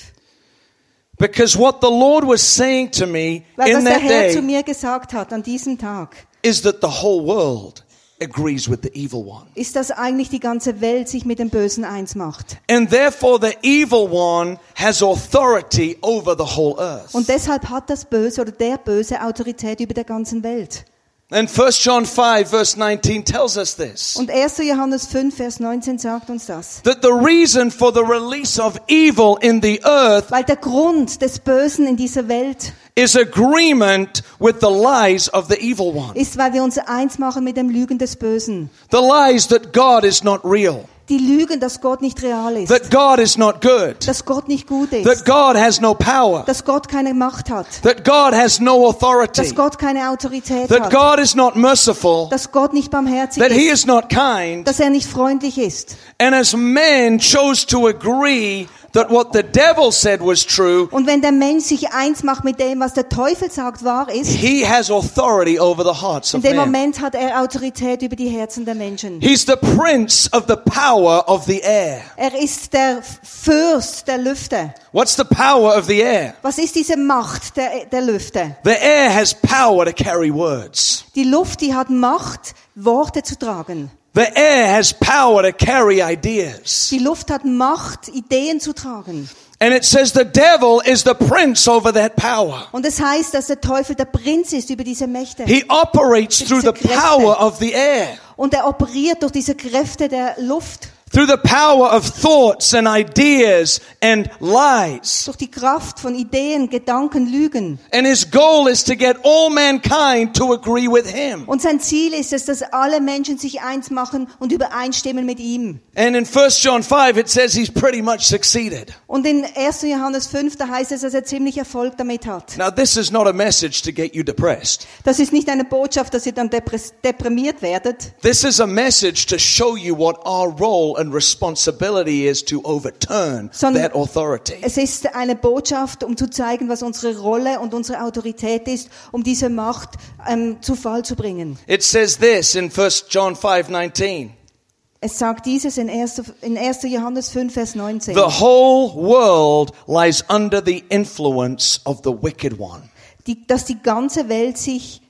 Because what the Lord was saying to me Weil was in der that Herr zu day mir gesagt hat an diesem Tag, is that the whole world agrees with the evil one. ist, dass eigentlich die ganze Welt sich mit dem Bösen eins macht. And therefore the evil one has authority over the whole earth. Und deshalb hat das Böse oder der Böse Autorität über der ganzen Welt. And First John five verse nineteen tells us this. Und erster Johannes fünf, Vers neunzehn sagt uns das. That the reason for the release of evil in the earth Weil der Grund des Bösen in dieser Welt is agreement with the lies of the evil one. ist, weil wir uns eins machen mit dem Lügen des Bösen. The lies that God is not real. Die lügen, dass Gott nicht real ist. That God is not good. Dass Gott nicht gut That ist. God has no power. Dass Gott keine Macht hat. That God has no authority. Dass Gott keine Autorität That hat. God is not merciful. Dass Gott nicht barmherzig That He ist. is not kind. Dass er nicht freundlich ist. And as man chose to agree that what the devil said was true, Und wenn der Mensch sich eins macht mit dem, was der Teufel sagt, wahr ist, he has authority over the hearts in of dem men. Moment hat er Autorität über die Herzen der Menschen. He's the prince of the power of the air. Er ist der Fürst der Lüfte. What's the power of the air? Was ist diese Macht der, der Lüfte? The air has power to carry words. Die Luft, die hat Macht, Worte zu tragen. The air has power to carry ideas. Die Luft hat Macht, Ideen zu tragen. And it says the devil is the prince over that power. Und es heißt, dass der Teufel der Prinz ist über diese Mächte. He operates through the power of the air. Und er operiert durch diese Kräfte der Luft. Through the power of thoughts and ideas and lies. Durch die Kraft von Ideen, Gedanken, Lügen. And his goal is to get all mankind to agree with him. Und sein Ziel ist es, dass alle Menschen sich eins machen und übereinstimmen mit ihm. And in First John five it says he's pretty much succeeded. Und in erster Johannes fünf, da heißt es, dass er ziemlich Erfolg damit hat. Now this is not a message to get you depressed. Das ist nicht eine Botschaft, dass ihr dann depres- deprimiert werdet. This is a message to show you what our role and responsibility is to overturn Sondern that authority. Es ist eine Botschaft, um zu zeigen, was unsere Rolle und unsere Autorität ist, um diese Macht ähm, zu Fall zu bringen. It says this in First John five nineteen. Es sagt dieses in erster in erster Johannes fünf, Vers neunzehn. The whole world lies under the influence of the wicked one. Die, dass die ganze Welt sich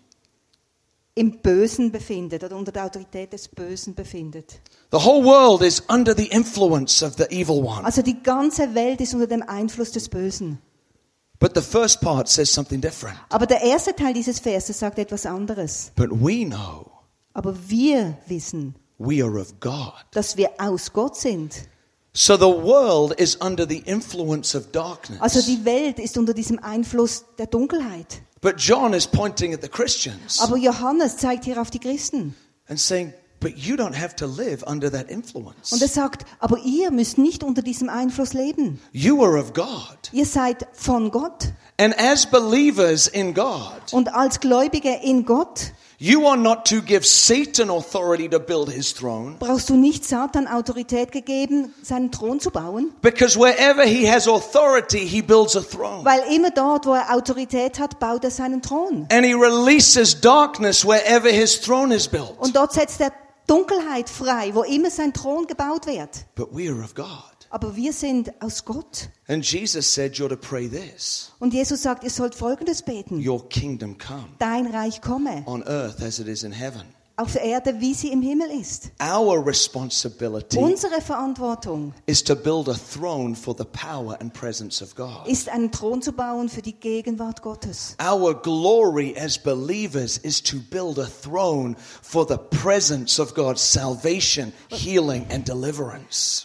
im Bösen befindet oder unter der Autorität des Bösen befindet. The whole world is under the influence of the evil one. Also die ganze Welt ist unter dem Einfluss des Bösen. But the first part says something different. Aber der erste Teil dieses Verses sagt etwas anderes. But we know Aber wir wissen, we are of God. dass wir aus Gott sind. So the world is under the influence of darkness. Also die Welt ist unter diesem Einfluss der Dunkelheit. But John is pointing at the Christians Aber Johannes zeigt hier auf die Christen and saying, But you don't have to live under that influence. Und er sagt, aber ihr müsst nicht unter diesem Einfluss leben. You are of God. Ihr seid von Gott. And as believers in God, Und als Gläubige in Gott you are not to give Satan authority to build his throne. brauchst du nicht Satan Autorität gegeben, seinen Thron zu bauen. Because wherever he has authority, he builds a throne. Weil immer dort, wo er Autorität hat, baut er seinen Thron. And he releases darkness wherever his throne is built. Und dort setzt er Dunkelheit frei, wo immer sein Thron gebaut wird. But we are of God. Aber wir sind aus Gott. And Jesus said you're to pray this. Und Jesus sagt, ihr sollt Folgendes beten. Your kingdom come Dein Reich komme. on earth as it is in heaven. Auf der Erde, wie sie im Himmel ist. Our responsibility Unsere Verantwortung is to build a throne for the power and presence of God. ist, einen Thron zu bauen für die Gegenwart Gottes. Our glory as believers is to build a throne for the presence of God's salvation, healing and deliverance.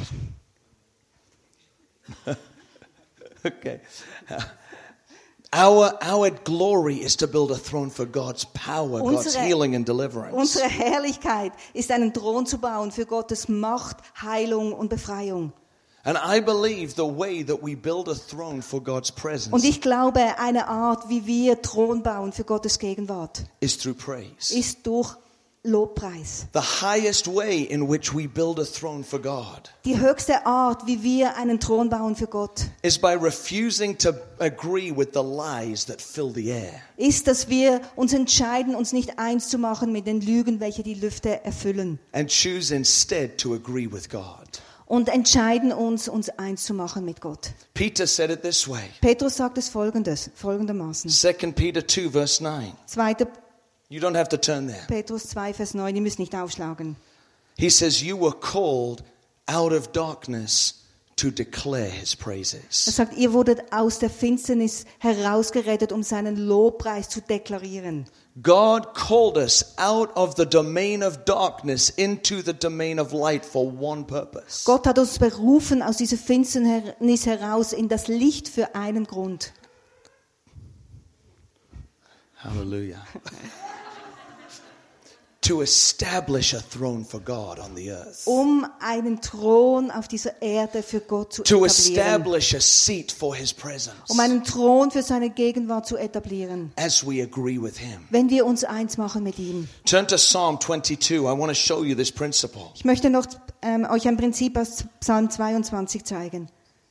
Okay. Our, our glory is to build a throne for God's power, God's Unsere- healing and deliverance. Unsere Herrlichkeit ist, einen Thron zu bauen für Gottes Macht, Heilung und Befreiung. And I believe the way that we build a throne for God's Und presence ich glaube, eine Art, wie wir Thron bauen für Gottes Gegenwart, is through praise. ist durch Lobpreis. The highest way in which we build a throne for God Die höchste Art, wie wir einen Thron bauen für Gott, is by refusing to agree with the lies that fill the air. ist, dass wir uns entscheiden, uns nicht eins zu machen mit den Lügen, welche die Lüfte erfüllen. And choose instead to agree with God. Und entscheiden uns, uns eins zu machen mit Gott. Peter said it this way. Petrus sagt es folgendes, folgendermaßen. Second Peter two verse nine. zweiter You don't have to turn there. Petrus zwei, Vers neun, ihr müsst nicht aufschlagen. He says you were called out of darkness to declare his Er praises. sagt, ihr wurdet aus der Finsternis herausgerettet, um seinen Lobpreis zu deklarieren. God called us out of the domain of darkness into the domain of light for one purpose. Gott hat uns berufen aus dieser Finsternis heraus in das Licht für einen Grund. Hallelujah. To establish a throne for God on the earth. Um einen Thron auf dieser Erde für Gott zu To etablieren. establish a seat for his presence. Um einen Thron für seine Gegenwart zu etablieren. As we agree with him. Wenn wir uns eins machen mit ihm. Turn to Psalm twenty-two. I want to show you this principle. Ich möchte noch ähm, euch ein Prinzip aus Psalm zweiundzwanzig zeigen.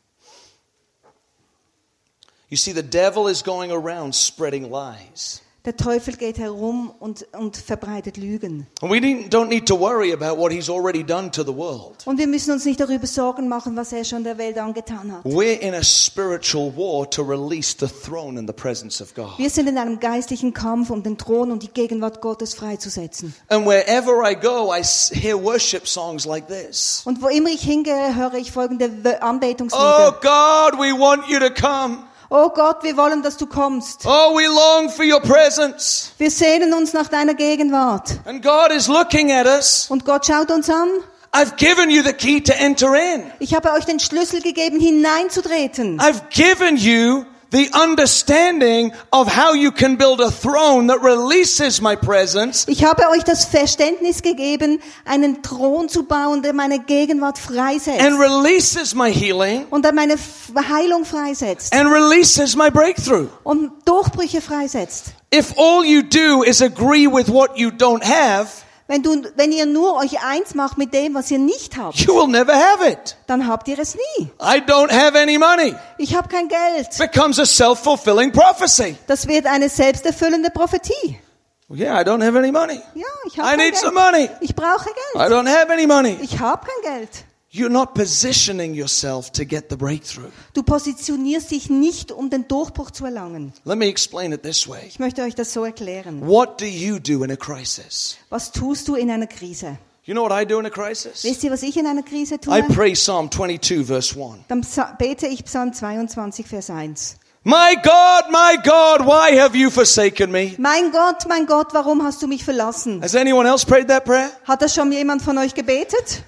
You see, the devil is going around spreading lies. Der Teufel geht herum und, und verbreitet Lügen. And we need- don't need to worry about what he's already done to the world. Und wir müssen uns nicht darüber Sorgen machen, was er schon der Welt angetan hat. We're in a spiritual war to release the throne and the presence of God. Wir sind in einem geistlichen Kampf, um den Thron und die Gegenwart Gottes freizusetzen. And wherever I go, I s- hear worship songs like this. Und wo immer ich hingehe, höre ich folgende W- Oh Anbetungslieder. God, we want you to come. Oh Gott, wir wollen, dass du kommst. Oh, we long for your presence. Wir sehnen uns nach deiner Gegenwart. And God is looking at us. Und Gott schaut uns an. I've given you the key to enter in. Ich habe euch den Schlüssel gegeben, hineinzutreten. I've given you the understanding of how you can build a throne that releases my presence Ich habe euch das Verständnis gegeben, einen Thron zu bauen, der meine Gegenwart freisetzt. and releases my healing Und der meine F- Heilung freisetzt. and releases my breakthrough. Und Durchbrüche freisetzt. If all you do is agree with what you don't have, Wenn, du, wenn ihr nur euch eins macht mit dem, was ihr nicht habt, you will never have it. dann habt ihr es nie. I don't have any money. Ich habe kein Geld. Becomes a self-fulfilling prophecy. Das wird eine selbsterfüllende Prophetie. Yeah, I don't have any money. Ja, ich I habe kein need Geld. some money. Ich brauche I Geld. don't have any money. Ich habe kein Geld. You're not positioning yourself to get the breakthrough. Du positionierst dich nicht, um den Durchbruch zu erlangen. Let me explain it this way. Ich möchte euch das so erklären. What do you do in a crisis? Was tust du in einer Krise? You know what I do in a crisis? Wisst ihr, was ich in einer Krise I tue? pray Psalm twenty-two verse one. Dann psa- bete ich Psalm zweiundzwanzig, Vers eins. My God, my God, why have you forsaken me? Mein Gott, mein Gott, warum hast du mich verlassen? Has anyone else prayed that prayer? Hat das schon jemand von euch gebetet?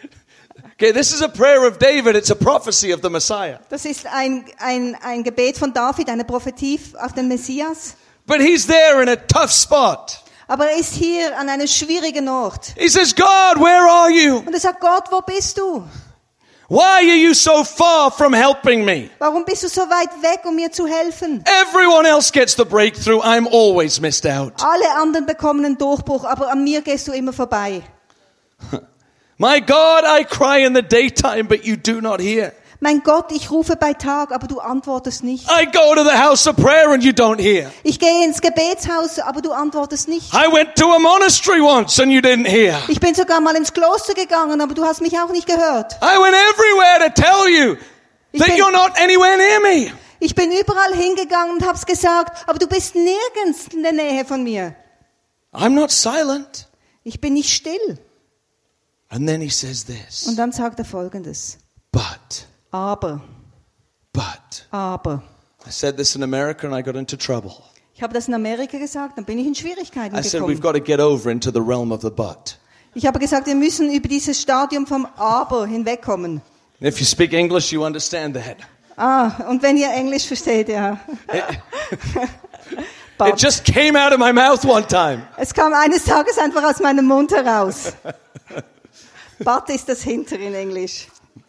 Okay, this is a prayer of David. It's a prophecy of the Messiah. Das ist ein, ein, ein Gebet von David, eine Prophetie auf den Messias. But he's there in a tough spot. Aber er ist hier an einem schwierigen Ort. He says, God, where are you? Und er sagt, Gott, wo bist du? Why are you so far from helping me? Warum bist du so weit weg, um mir zu helfen? Everyone else gets the breakthrough. I'm always missed out. Alle anderen bekommen einen Durchbruch, aber an mir gehst du immer vorbei. My God, I cry in the daytime, but you do not hear. Mein Gott, ich rufe bei Tag, aber du antwortest nicht. I go to the house of prayer and you don't hear. Ich gehe ins Gebetshaus, aber du antwortest nicht. I went to a monastery once and you didn't hear. Ich bin sogar mal ins Kloster gegangen, aber du hast mich auch nicht gehört. I went everywhere to tell you Ich that bin- you're not anywhere near me. Ich bin überall hingegangen und hab's gesagt, aber du bist nirgends in der Nähe von mir. I'm not silent. Ich bin nicht still. And then he says this. Und dann sagt er Folgendes. But, Aber, but. aber. I said this in America and I got into trouble. Ich habe das in Amerika gesagt, dann bin ich in Schwierigkeiten I said we've gekommen. got to get over into the realm of the but. Ich habe gesagt, wir müssen über dieses Stadium vom Aber hinwegkommen. If you speak English, you understand that. Ah, und wenn ihr Englisch versteht, ja. It But. just came out of my mouth one time. Es kam eines Tages einfach aus meinem Mund heraus. But ist das hinter in Englisch.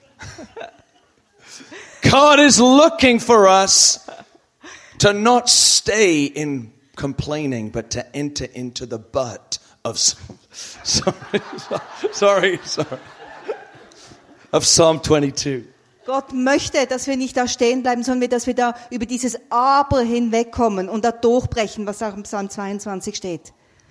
God is looking for us to not stay in complaining, but to enter into the but of, sorry, sorry, sorry, of Psalm twenty-two. Gott möchte, dass wir nicht da stehen bleiben, sondern dass wir da über dieses Aber hinwegkommen und da durchbrechen, was auch im Psalm zweiundzwanzig steht.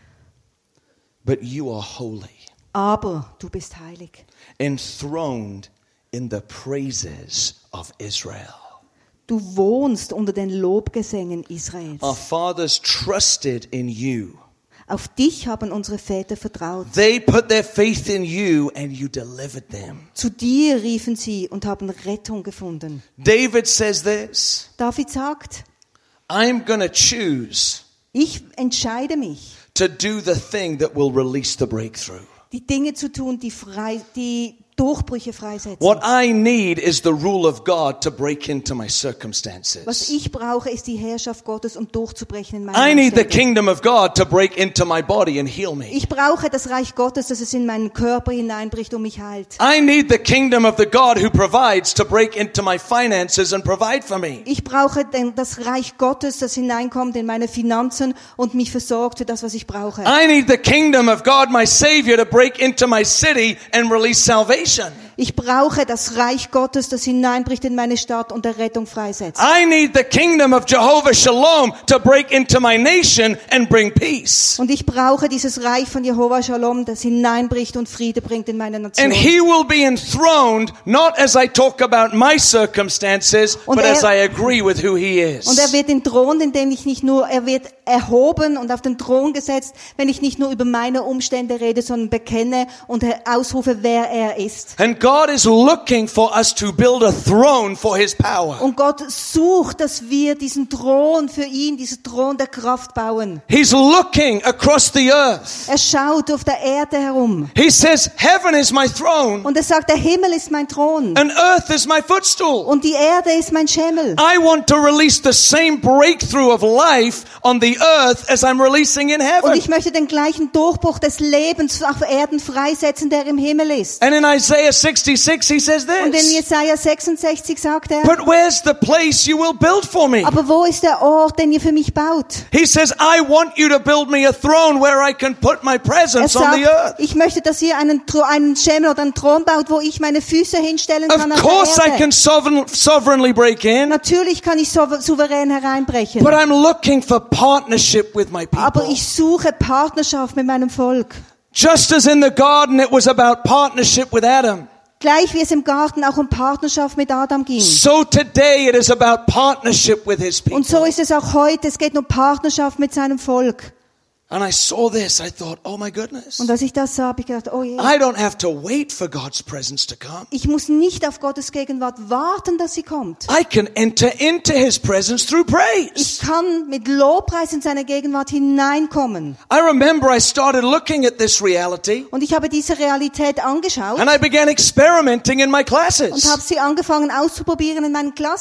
But you are holy, Aber du bist heilig. enthroned in the praises of Israel. Du wohnst unter den Lobgesängen Israels. Our fathers trusted in you. Auf dich haben unsere Väter vertraut. They put their faith in you and you delivered them. Zu dir riefen sie und haben Rettung gefunden. David says this, David sagt, I'm going to choose ich entscheide mich, to do the thing that will release the breakthrough. die Dinge zu tun, die, frei, die Durchbrüche freisetzen. What I need is the rule of God to break into my Was circumstances. ich brauche, ist die Herrschaft Gottes, um durchzubrechen in I meine need the Umstände. kingdom of God to break into my body and heal me. Ich brauche das Reich Gottes, dass es in meinen Körper hineinbricht und mich heilt. I need the kingdom of the God who provides to break into my finances and provide for me. Ich brauche den, das Reich Gottes, das hineinkommt in meine Finanzen und mich versorgt für das, was ich brauche. I need the kingdom of God, my Savior, to break into my city and release salvation. Ich brauche das Reich Gottes, das hineinbricht in meine Stadt und der Rettung freisetzt. I need the kingdom of Jehovah Shalom to break into my nation and bring peace. Und ich brauche dieses Reich von Jehova Shalom, das hineinbricht und Friede bringt in meine Nation. And he will be enthroned, not as I talk about my circumstances, Und but er- as I agree with who he is. Und er wird entthront, indem ich nicht nur, er wird erhoben und auf den Thron gesetzt, wenn ich nicht nur über meine Umstände rede, sondern bekenne und ausrufe, wer er ist. And God is looking for us to build a throne for his power. Und Gott sucht, dass wir diesen Thron für ihn, diesen Thron der Kraft bauen. He's looking across the earth. Er schaut auf der Erde herum. He says, heaven is my throne Und er sagt, der Himmel ist mein Thron. and earth is my footstool. Und die Erde ist mein Schemmel. I want to release the same breakthrough of life on the earth as I'm releasing in Und heaven. ich möchte den gleichen Durchbruch des Lebens auf Erden freisetzen, der im Himmel ist. And in Isaiah sixty-six, he says Und in this, Jesaja sechsundsechzig sagt er, but where's the place you will build for me? aber wo ist der Ort, den ihr für mich baut? He says, I want you to build me a throne where I can put my Er presence on the sagt, earth. ich möchte, dass ihr einen, Thro- einen Schemmel oder einen Thron baut, wo ich meine Füße hinstellen kann Of auf course der I Erde. can sovereign, sovereignly break in, Natürlich kann ich souver- souverän hereinbrechen. but I'm looking for partnership with my Aber people. ich suche Partnerschaft mit meinem Volk. Just as in the garden it was about partnership with Adam, Gleich wie es im Garten auch um Partnerschaft mit Adam ging. so today it is about partnership with his Und so people. ist es auch heute. Es geht um Partnerschaft mit seinem Volk. And I saw this, I thought, oh my goodness. Und als ich das sah, habe ich gedacht, oh je. I don't have to wait for God's presence to come. Ich muss nicht auf Gottes Gegenwart warten, dass sie kommt. I can enter into his presence through praise. Ich kann mit Lobpreis in seine Gegenwart hineinkommen. I remember I started looking at this reality Und ich habe diese Realität angeschaut and I began experimenting in my und classes. habe sie angefangen auszuprobieren in meinen Klassen.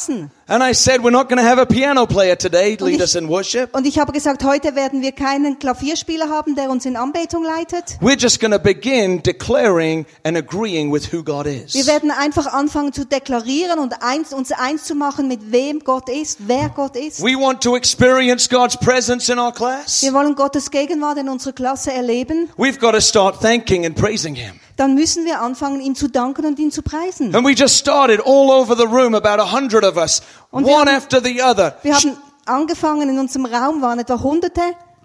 And I said, we're not going to have a piano player today to Und lead ich- us in worship. Und ich habe gesagt, heute werden wir keinen Klavierspieler haben, der uns in Anbetung leitet. We're just going to begin declaring and agreeing with who God Wir is. werden einfach anfangen zu deklarieren und eins, uns eins zu machen, mit wem Gott ist, wer Gott ist. We want to experience God's presence in our class. Wir wollen Gottes Gegenwart in unserer Klasse erleben. We've got to start thanking and praising Him. Dann müssen wir anfangen, ihm zu danken und ihn zu preisen. And we just started all over the room, about a hundred of us, Und wir one haben- after the other. Wir haben angefangen, in unserem Raum waren etwa Hunderte.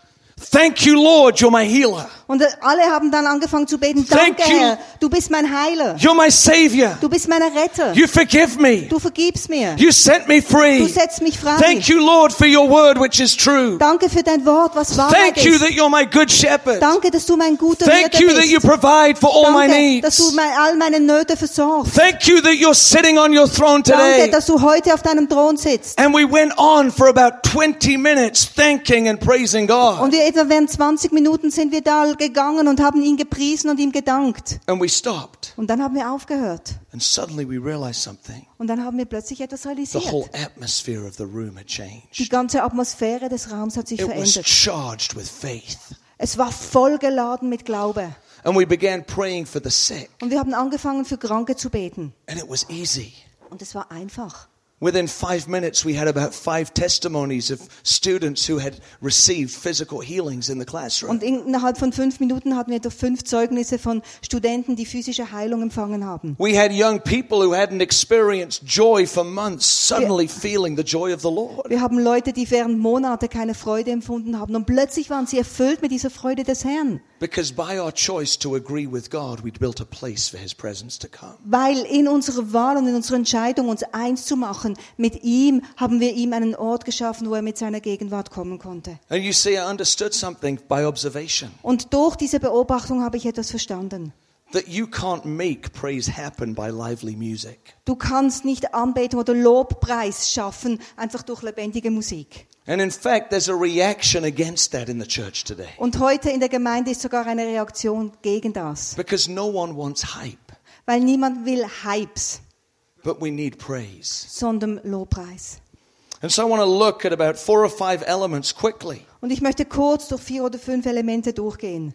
Thank you, Lord, you're my healer. Und alle haben dann angefangen zu beten, Thank danke you. Herr, du bist mein Heiler. You're my Savior. Du bist mein Retter. You forgive me. Du vergibst mir. You set me Du free. setzt mich frei. Thank you, Lord, for your word, which is true. Danke für dein Wort, was Wahrheit Thank you ist. that you're my good shepherd. Danke, dass du mein guter Thank Hirte you that you bist. provide for all my Danke, dass du needs. mein, all meine Nöte versorgst. Thank you that you're sitting on your throne Danke, today. dass du heute auf deinem Thron sitzt. And we went on for about twenty minutes thanking and praising God. Und wir etwa während zwanzig Minuten sind wir da gegangen und haben ihn gepriesen und ihm gedankt. And we stopped. Und dann haben wir aufgehört. And suddenly we realized something. Und dann haben wir plötzlich etwas The realisiert. whole atmosphere of the room had Die changed. ganze Atmosphäre des Raums hat sich It was verändert. charged with faith. Es war vollgeladen mit Glaube. And we began praying for the sick. Und wir haben angefangen, für Kranke zu beten. And it was easy. Und es war einfach. Within five minutes, we had about five testimonies of students who had received physical healings in the classroom. Und innerhalb von fünf Minuten hatten wir etwa fünf Zeugnisse von Studenten, die physische Heilung empfangen haben. We had young people who hadn't experienced joy for months suddenly feeling the joy of the Lord. Wir haben Leute, die während Monate keine Freude empfunden haben. Und plötzlich waren sie erfüllt mit dieser Freude des Herrn. Because by our choice to agree with God, we'd built a place for His presence to come. Weil in unserer Wahl und in unserer Entscheidung, uns eins zu machen mit ihm, haben wir ihm einen Ort geschaffen, wo er mit seiner Gegenwart kommen konnte. And you see, I understood something by observation. Und durch diese Beobachtung habe ich etwas verstanden. That you can't make praise happen by lively music. Du kannst nicht Anbetung oder Lobpreis schaffen, einfach durch lebendige Musik. And in fact, there's a reaction against that in the church today. Und heute in der Gemeinde ist sogar eine Reaktion gegen das. Because no one wants hype, Weil niemand will Hypes, but we need praise. sondern Lobpreis. And so I want to look at about four or five elements quickly. Und ich möchte kurz durch vier oder fünf Elemente durchgehen.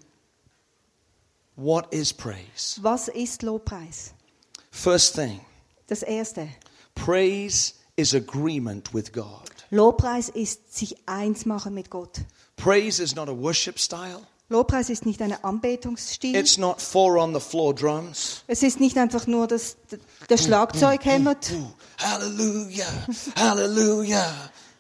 What is praise? Was ist Lobpreis? First thing, Das Erste. praise is agreement with God. Lobpreis ist sich eins machen mit Gott. Praise is not a worship style. Lobpreis ist nicht ein Anbetungsstil. It's not four on the floor drums. Es ist nicht einfach nur, dass der Schlagzeug hämmert. Ooh, hallelujah, hallelujah.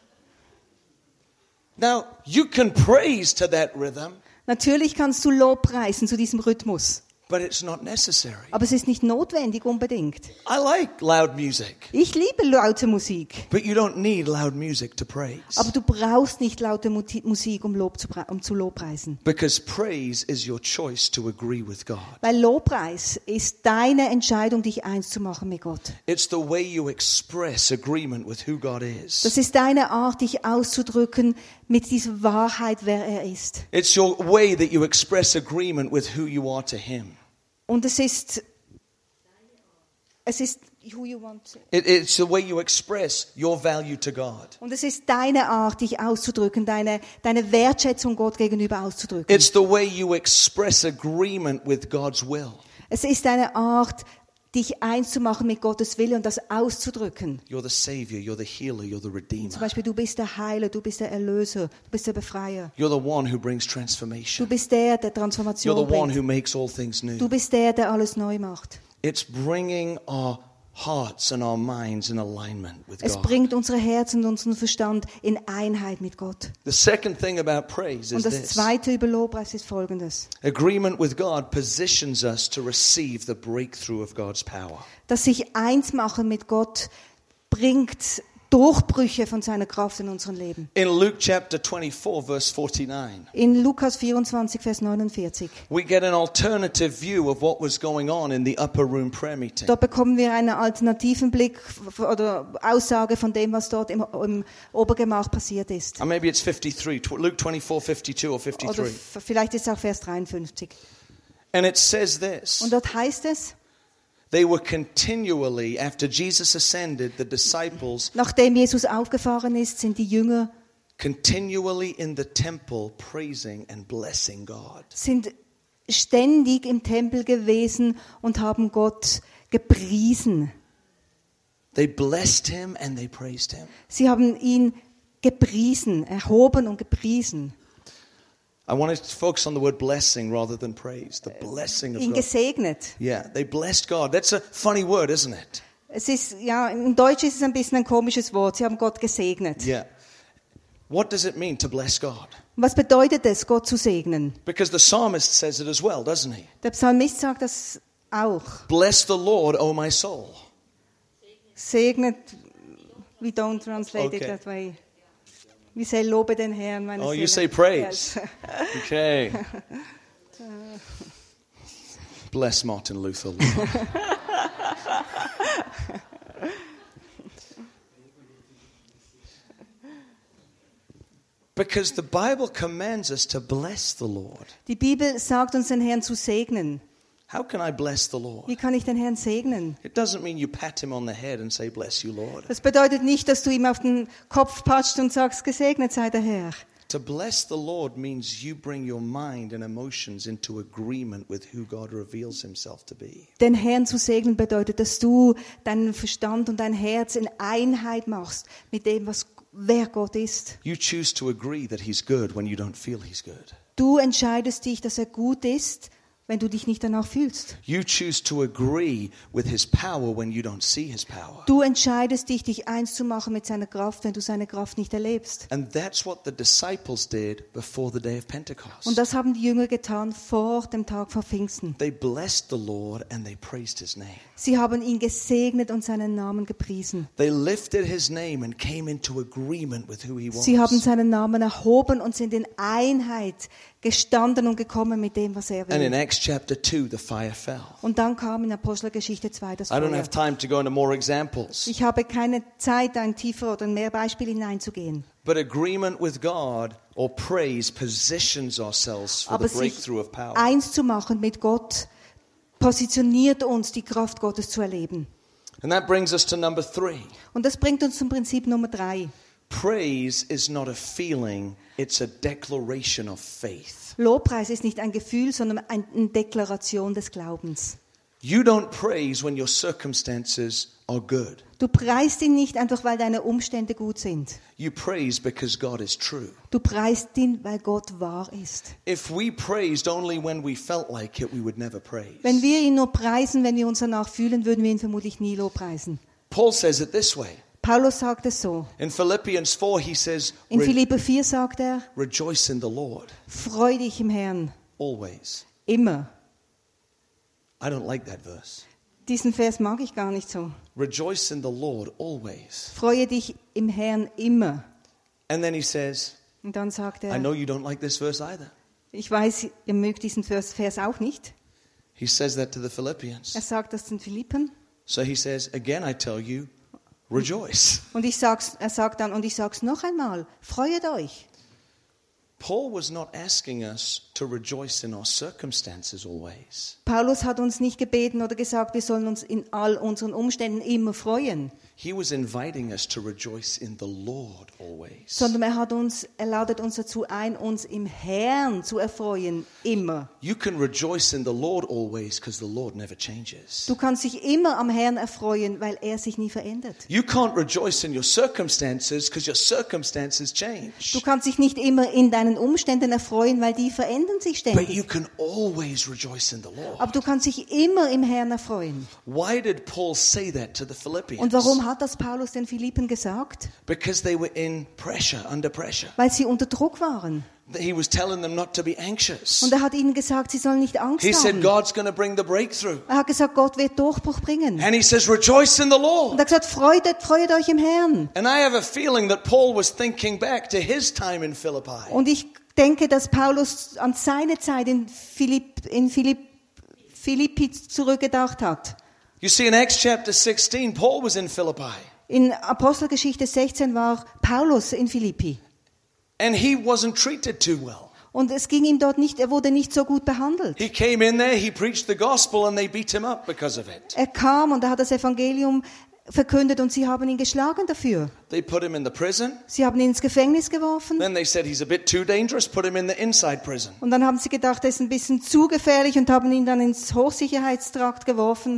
Now, you can praise to that rhythm, Natürlich kannst du Lobpreisen zu diesem Rhythmus. but it's not necessary. Aber es ist nicht notwendig unbedingt. I like loud music, Ich liebe laute Musik. but you don't need loud music to praise. Aber du brauchst nicht laute Muti- Musik, um, Lob zu, pra- um zu Lobpreisen. Because praise is your choice to agree with God. Weil Lobpreis ist deine Entscheidung, dich eins zu machen mit Gott. It's the way you express agreement with who God is. Das ist deine Art, dich auszudrücken mit dieser Wahrheit, wer er ist. It's your way that you express agreement with who you are to Him. Und es ist, es ist, who you want to. It, it's the way you express your value to God. Und es ist deine Art, dich auszudrücken, deine, deine Wertschätzung Gott gegenüber auszudrücken. It's the way you express agreement with God's will. Es ist deine Art, dich eins zu machen mit Gottes Wille und das auszudrücken. You're the Savior, you're the healer, you're the Zum Redeemer. Beispiel, du bist der Heiler, du bist der Erlöser, du bist der Befreier. You're the one who brings Du transformation. bist der, der You're Transformation the one who bringt. makes all things Du new. bist der, der alles neu macht. It's bringing our hearts and our minds in alignment with Es God. bringt unsere Herzen und unseren Verstand in Einheit mit Gott. The second thing about praise is Und das this. Zweite über Lobpreis ist Folgendes. Agreement with God positions us to receive the breakthrough of God's power. Das sich eins machen mit Gott bringt Durchbrüche von seiner Kraft in unserem Leben. In Luke chapter twenty-four, verse forty-nine, In Lukas vierundzwanzig, Vers neunundvierzig. we get an alternative view of what was going on in the upper room prayer meeting. Dort bekommen wir einen alternativen Blick f- oder Aussage von dem, was dort im, im Obergemach passiert ist. Or maybe it's fifty-three, tw- Luke twenty-four, fifty-two or Oder fifty-three. f- vielleicht ist es auch Vers dreiundfünfzig. And it says this, Und dort heißt es, They were continually, after Jesus ascended, the disciples Nachdem Jesus aufgefahren ist, sind die Jünger continually in the temple praising and blessing God. sind ständig im Tempel gewesen und haben Gott gepriesen. They blessed him and they praised him. Sie haben ihn gepriesen, erhoben und gepriesen. I wanted to focus on the word blessing rather than praise. The blessing of Ihn God. gesegnet. Yeah, they blessed God. That's a funny word, isn't it? Es ist, ja, im Deutsch ist es ein bisschen ein komisches Wort. Sie haben Gott gesegnet. Yeah. What does it mean to bless God? Was bedeutet es, Gott zu segnen? Because the psalmist says it as well, doesn't he? Der Psalmist sagt das auch. Bless the Lord, O my soul. Segnet, we don't translate Okay. it that way. Wir say, lobe den Herrn, meine Oh, Seele. you say praise. Yes. Okay. Bless Martin Luther. Lord. Because the Bible commands us to bless the Lord. Die Bibel sagt uns, den Herrn zu segnen. How can I bless the Lord? Wie kann ich den Herrn segnen? It doesn't mean you pat him on the head and say, bless you, Lord. Das bedeutet nicht, dass du ihm auf den Kopf patscht und sagst, gesegnet sei der Herr. To bless the Lord means you bring your mind and emotions into agreement with who God reveals himself to be. Den Herrn zu segnen bedeutet, dass du deinen Verstand und dein Herz in Einheit machst mit dem, was wer Gott ist. You choose to agree that he's good when you don't feel he's good. Du entscheidest dich, dass er gut ist, wenn du dich nicht danach fühlst. You choose to agree with his power when you don't see his power. Du entscheidest dich, dich eins zu machen mit seiner Kraft, wenn du seine Kraft nicht erlebst. And that's what the disciples did before the day of Pentecost. Und das haben die Jünger getan vor dem Tag vor Pfingsten. They blessed the Lord and they praised his name. Sie haben ihn gesegnet und seinen Namen gepriesen. They lifted his name and came into agreement with who he was. Sie haben seinen Namen erhoben und sind in Einheit gestanden und gekommen mit dem, was er And in will. Acts chapter two, the fire fell. Und dann kam in Apostelgeschichte zwei das I don't Feuer. have time to go into more examples. Ich habe keine Zeit, ein tiefer oder mehr Beispiel hineinzugehen. But agreement with God or praise positions ourselves for Aber the sich breakthrough of power. eins zu machen mit Gott, positioniert uns, die Kraft Gottes zu erleben. And that brings us to number three. Und das bringt uns zum Prinzip Nummer drei. Praise is not a feeling, it's a declaration of faith. Lobpreis ist nicht ein Gefühl, sondern eine Deklaration des Glaubens. You don't praise when your circumstances are good. Du preist ihn nicht einfach, weil deine Umstände gut sind. You praise because God is true. Du preist ihn, weil Gott wahr ist. If we praised only when we felt like it, we would never praise. Wenn wir ihn nur preisen, wenn wir uns danach fühlen, würden wir ihn vermutlich nie lobpreisen. Paul says it this way. Paulus sagt es so. In Philippians four, he says, In "Re- Philipper vier sagt er, rejoice in the Lord freu dich im Herrn, always. immer. I don't like that verse. Diesen Vers mag ich gar nicht so. Rejoice in the Lord always. Freue dich im Herrn immer. And then he says, Und dann sagt I er, know you don't like this verse either. ich weiß, ihr mögt diesen Vers, Vers auch nicht. He says that to the Philippians. Er sagt das den Philippern. So he says, again, I tell you, rejoice. Und ich sag's, er sagt dann, und ich sag's noch einmal, freuet euch. Paul was not asking us to rejoice in our circumstances always. Paulus hat uns nicht gebeten oder gesagt, wir sollen uns in all unseren Umständen immer freuen, He was inviting us to rejoice in the Lord always. sondern er hat uns, er ladet uns dazu ein, uns im Herrn zu erfreuen, immer. You can rejoice in the Lord always because the Lord never changes. Du kannst dich immer am Herrn erfreuen, weil er sich nie verändert. You can't rejoice in your circumstances because your circumstances change. Du kannst dich nicht immer in deinen Umständen erfreuen, weil die verändern sich But you ständig. can always rejoice in the Lord. Aber du kannst dich immer im Herrn erfreuen. Why did Paul say that to the Philippians? Und warum hat das Paulus den Philippen gesagt? Because they were in pressure, under pressure. Weil sie unter Druck waren. He was telling them not to be anxious. Und er hat ihnen gesagt, sie sollen nicht Angst He said haben. God's going to bring the breakthrough. Er hat gesagt, Gott wird Durchbruch bringen. And he says rejoice in the Und Lord. er hat gesagt, freut, freut euch im Herrn. And I have a feeling that Paul was thinking back to his time in Philippi. Und ich denke, dass Paulus an seine Zeit in, Philipp, in Philipp, Philippi zurückgedacht hat. You see, in Acts chapter sixteen, Paul was in Philippi. In Apostelgeschichte sechzehn war Paulus in Philippi. And he wasn't treated too well. Und es ging ihm dort nicht, er wurde nicht so gut behandelt. He came in there, he preached the gospel, and they beat him up because of it. Er kam und er hat das Evangelium verkündet und sie haben ihn geschlagen dafür. They put him in the prison. Sie haben ihn ins Gefängnis geworfen. Then they said he's a bit too dangerous, put him in the inside prison. Und dann haben sie gedacht, er ist ein bisschen zu gefährlich und haben ihn dann ins Hochsicherheitstrakt geworfen.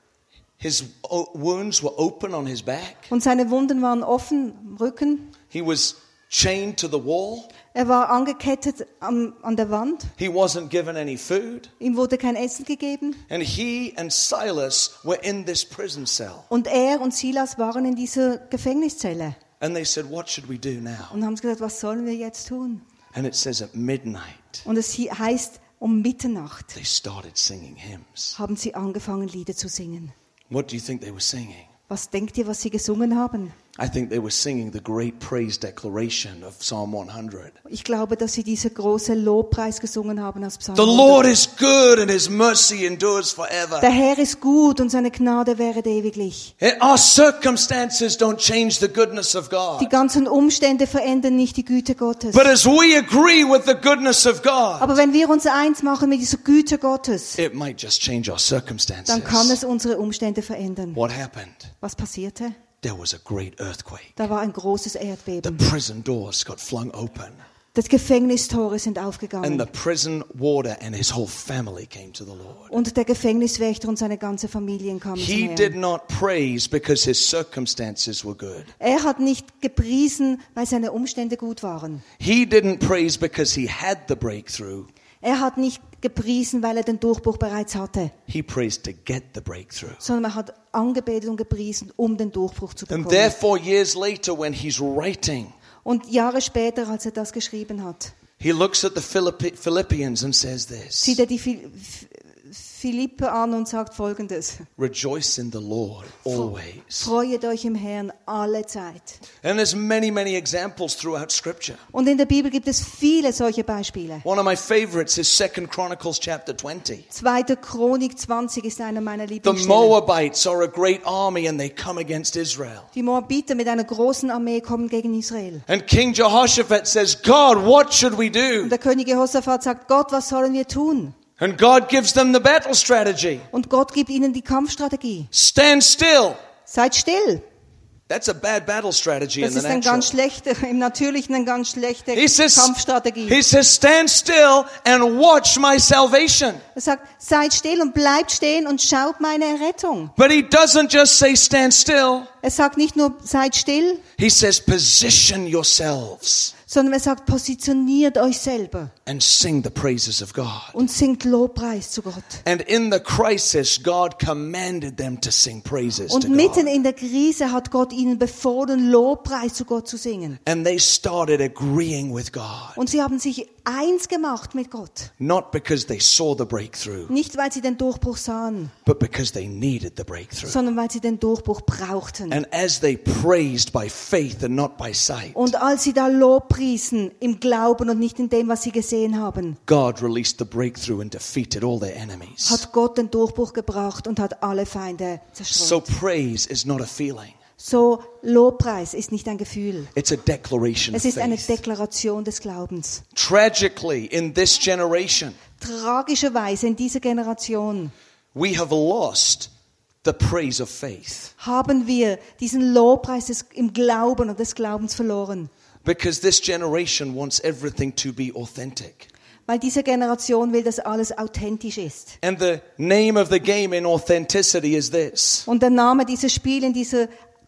His wounds were open on his back. Und seine Wunden waren offen am Rücken. He was chained to the wall. Er war angekettet am, an der Wand. He wasn't given any food. Ihm wurde kein Essen gegeben. And he and Silas were in this prison cell. Und er und Silas waren in dieser Gefängniszelle. And they said, what should we do now? Und haben gesagt, was sollen wir jetzt tun? And it says at midnight, Und es hi- heißt, um Mitternacht they started singing hymns. haben sie angefangen, Lieder zu singen. What do you think they were singing? Was denkt ihr, was sie gesungen haben? I think they were singing the great praise declaration of Psalm one hundred. Ich glaube, dass sie diese große Lobpreis gesungen haben aus Psalm The hundert. Lord is good and his mercy endures forever. Der Herr ist gut und seine Gnade währet ewiglich. Our circumstances don't change the goodness of Die God. ganzen Umstände verändern nicht die Güte Gottes. But as we agree with the goodness of God, Aber wenn wir uns eins machen mit dieser Güte Gottes, it might just change our circumstances. dann kann es unsere Umstände verändern. What happened? Was passierte? There was a great earthquake. Da war ein großes The Erdbeben. prison doors got flung open. Die Gefängnistore sind And aufgegangen. the prison warder and his whole family came to the Lord. Und der Gefängniswächter und seine ganze Familie kamen zum He did Herrn. not praise because his circumstances were good. Er hat nicht gepriesen, weil seine Umstände gut waren. He didn't praise because he had the breakthrough. Er hat nicht gepriesen, weil er den Durchbruch bereits hatte, He praised to get the breakthrough. sondern er hat angebetet und gepriesen, um den Durchbruch zu And bekommen. therefore, years later, when he's writing, Und Jahre später, als er das geschrieben hat, he looks at the Philippi- Philippians and says this: sieht er die Phil- F- Philippe an und sagt Folgendes: Rejoice in the Lord always. Freuet euch im Herrn alle Zeit. And there's many, many examples throughout Scripture. Und in der Bibel gibt es viele solche Beispiele. One of my favorites is Second Chronicles chapter twenty. Zweiter Chronik zwanzig ist einer meiner The Lieblingsstellen. Moabites are a great army and they come against Israel. Die Moabiter mit einer großen Armee kommen gegen Israel. And King Jehoshaphat says, God, what should we do? Und der König Jehoshaphat sagt, Gott, was sollen wir tun? And God gives them the battle strategy. Und Gott gibt ihnen die Kampfstrategie. Stand still. Seid still. That's a bad battle strategy Das in the ist ein natural. ganz schlechter, im Natürlichen eine ganz schlechte He says, Kampfstrategie. he says, stand still and watch my salvation. Er sagt, seid still und bleibt stehen und schaut meine Errettung. But he doesn't just say stand still. Er sagt nicht nur, seid still, He says, position yourselves sondern er sagt, positioniert euch selber and sing the praises of God. und singt Lobpreis zu Gott. And in the crisis, God commanded them to sing praises to Und mitten God. in der Krise hat Gott ihnen befohlen, Lobpreis zu Gott zu singen. And they started agreeing with God. Und sie haben sich eins gemacht mit Gott. Not because they saw the breakthrough, Nicht, weil sie den Durchbruch sahen, but because they needed the breakthrough. sondern weil sie den Durchbruch brauchten. And as they praised by faith and not by sight, Und als sie da Lobpreisen im Glauben und nicht in dem, was sie gesehen haben, God released the breakthrough and defeated all their enemies. hat Gott den Durchbruch gebracht und hat alle Feinde So zerstreut. praise is not a feeling. So, Lobpreis ist nicht ein Gefühl. It's a declaration of Es ist eine faith. Deklaration des Glaubens. Tragically, in this generation, Tragischerweise in dieser Generation we have lost the praise of faith haben wir diesen Lobpreis des, im Glauben und des Glaubens verloren. because this generation wants everything to be authentic. Weil diese Generation will, dass alles authentisch ist. And the name of the game in authenticity is this: Und der Name dieses Spiels in, dieser,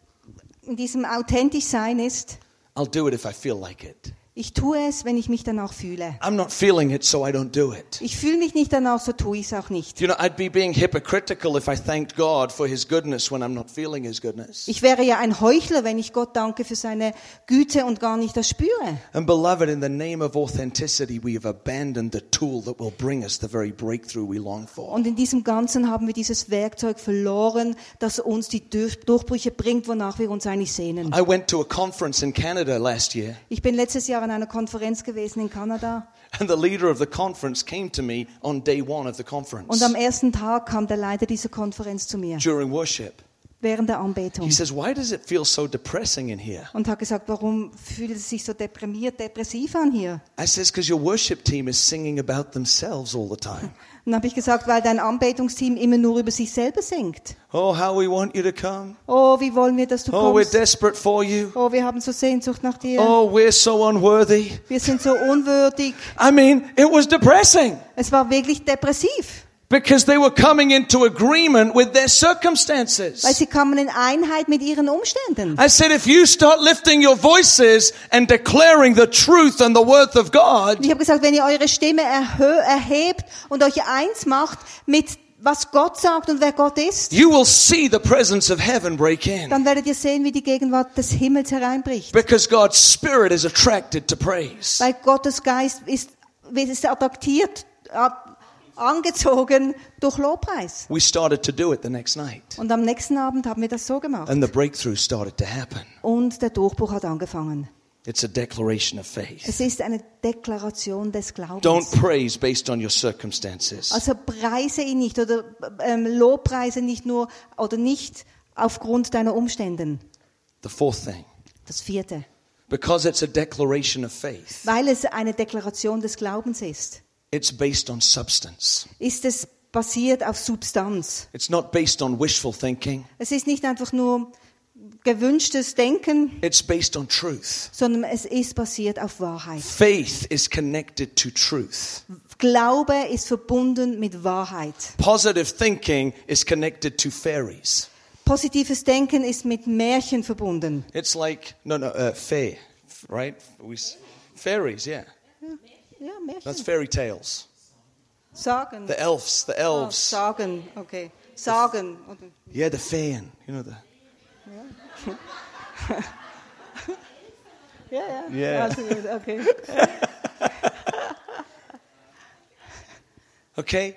in diesem authentisch sein ist, I'll do it if I feel like it. ich tue es, wenn ich mich danach fühle. I'm not feeling it, so I don't do it. Ich fühle mich nicht danach, so tue ich es auch nicht. You know, I'd be being hypocritical if I thanked God for his goodness when I'm not feeling his goodness. Ich wäre ja ein Heuchler, wenn ich Gott danke für seine Güte und gar nicht das spüre. And beloved, in the name of authenticity, we have abandoned the tool that will bring us the very breakthrough we long for. Und in diesem Ganzen haben wir dieses Werkzeug verloren, das uns die Durch- Durchbrüche bringt, wonach wir uns eigentlich sehnen. I went to a conference in Canada last year, Ich bin letztes Jahr an einer Konferenz gewesen in Kanada and the leader of the conference came to me on day one of the conference und am ersten Tag kam der Leiter dieser Konferenz zu mir during worship. während der Anbetung. He says, why does it feel so depressing in here? Und hat gesagt, warum fühlt es sich so deprimiert, depressiv an hier? I says, because your worship team is singing about themselves all the time. Und dann habe ich gesagt, weil dein Anbetungsteam immer nur über sich selber singt. Oh, how we want you to come. Oh, wie wollen wir, dass du Oh, we're kommst? desperate for you. Oh, wir haben so Sehnsucht nach dir. Oh, we're so unworthy. Wir sind so unwürdig. I mean, it was depressing Es war wirklich depressiv, because they were coming into agreement with their circumstances. weil sie kamen in Einheit mit ihren Umständen. I said, if you start lifting your voices and declaring the truth and the worth of God, Und ich habe gesagt, wenn ihr eure Stimme erhö- erhebt und euch eins macht mit was Gott sagt und wer Gott ist, you will see the presence of heaven break in. dann werdet ihr sehen, wie die Gegenwart des Himmels hereinbricht. Because God's Spirit is attracted to praise. Weil Gottes Geist ist, ist attraktiert, angezogen durch Lobpreis. We started to do it the next night. Und am nächsten Abend haben wir das so gemacht. And the breakthrough started to happen. Und der Durchbruch hat angefangen. It's a declaration of faith. Es ist eine Deklaration des Glaubens. Don't praise based on your circumstances. Also preise ihn nicht oder ähm, Lobpreise nicht nur oder nicht aufgrund deiner Umständen. The fourth thing, Das vierte. because it's a declaration of faith, Weil es eine Deklaration des Glaubens ist, it's based on substance. ist es basiert auf Substanz. It's not based on wishful thinking. Es ist nicht einfach nur gewünschtes Denken, It's based on truth. sondern es ist basiert auf Wahrheit. Faith is connected to truth. Glaube ist verbunden mit Wahrheit. Positive thinking is connected to fairies. Positives Denken ist mit Märchen verbunden. It's like, no, no, uh, fae, right? We, s- fairies, yeah. Ja, That's Märchen. fairy tales. Sagen. The elves, the Ah, elves. sagen, okay. Sagen. Oder- Yeah, the faen, you know the... Ja, ja. Yeah. Also gut, okay. Okay?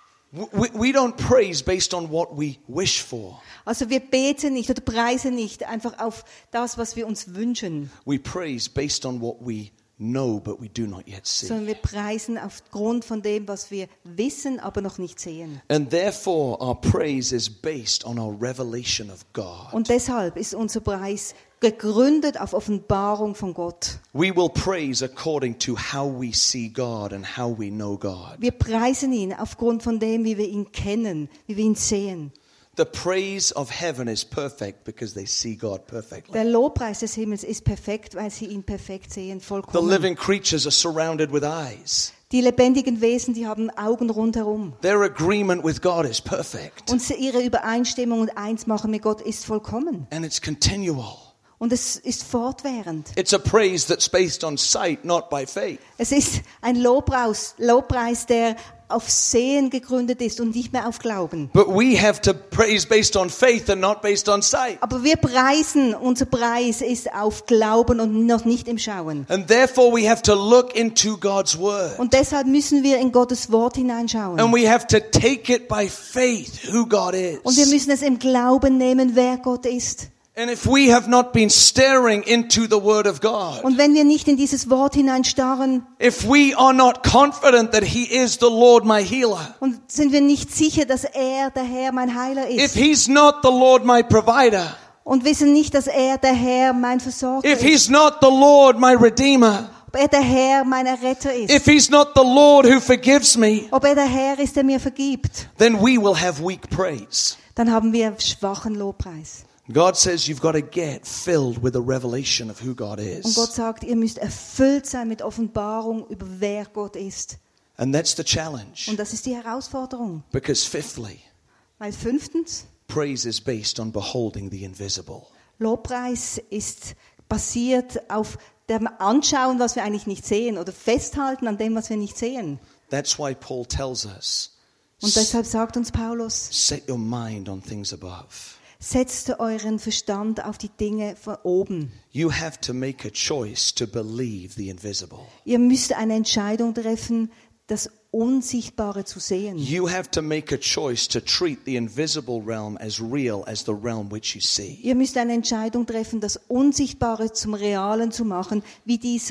We, we don't praise based on what we wish for. Also wir beten nicht oder preisen nicht einfach auf das, was wir uns wünschen, We praise based on what we know but we do not yet see. sondern wir preisen aufgrund von dem, was wir wissen, aber noch nicht sehen. And therefore our praise is based on our revelation of God. Und deshalb ist unser Preis gegründet auf Offenbarung von Gott. We will praise according to how we see God and how we know God. Wir preisen ihn aufgrund von dem, wie wir ihn kennen, wie wir ihn sehen. The praise of heaven is perfect because they see God perfectly. Der Lobpreis des Himmels ist perfekt, weil sie ihn perfekt sehen, The vollkommen. living creatures are surrounded with eyes. Die lebendigen Wesen, die haben Augen rundherum. Their agreement with God is perfect. Und sie- ihre Übereinstimmung und Einsmachen mit Gott ist vollkommen. And it's continual. Und es ist fortwährend. It's a praise that's based on sight, not by faith. Es ist ein Lobpreis, Lobpreis, der auf Sehen gegründet ist und nicht mehr auf Glauben. But we have to praise based on faith and not based on sight. Aber wir preisen, unser Preis ist auf Glauben und noch nicht im Schauen. And therefore we have to look into God's word. Und deshalb müssen wir in Gottes Wort hineinschauen. And we have to take it by faith who God Und wir is. müssen es im Glauben nehmen, wer Gott ist. And if we have not been staring into the word of God, Und wenn wir nicht in dieses Wort hineinstarren if we are not confident that he is the Lord my healer, und sind wir nicht sicher, dass er der Herr mein Heiler if ist he's not the Lord my provider, und wissen nicht, dass er der Herr mein Versorger if ist, he's not the Lord my redeemer, ob er der Herr mein Erretter ist, if he's not the Lord who forgives me, ob er der Herr ist, der mir vergibt, then we will have weak praise. dann haben wir schwachen Lobpreis. God says you've got to get filled with a revelation of who God Und Gott is. sagt, ihr müsst erfüllt sein mit Offenbarung über wer Gott ist. And that's the challenge. Und das ist die Herausforderung. Because fifthly, Weil fünftens, praise is based on beholding the invisible. Lobpreis ist basiert auf dem Anschauen, was wir eigentlich nicht sehen oder festhalten an dem, was wir nicht sehen. That's why Paul tells us, Und deshalb sagt uns Paulus, set your mind on things above. setzt euren Verstand auf die Dinge von oben. You have to make a choice to believe the invisible. Ihr müsst eine Entscheidung treffen, das Unsichtbare zu sehen. You have to make a choice to treat the invisible realm as real as the realm which you see. Ihr müsst eine Entscheidung treffen, das Unsichtbare zum Realen zu machen, wie diese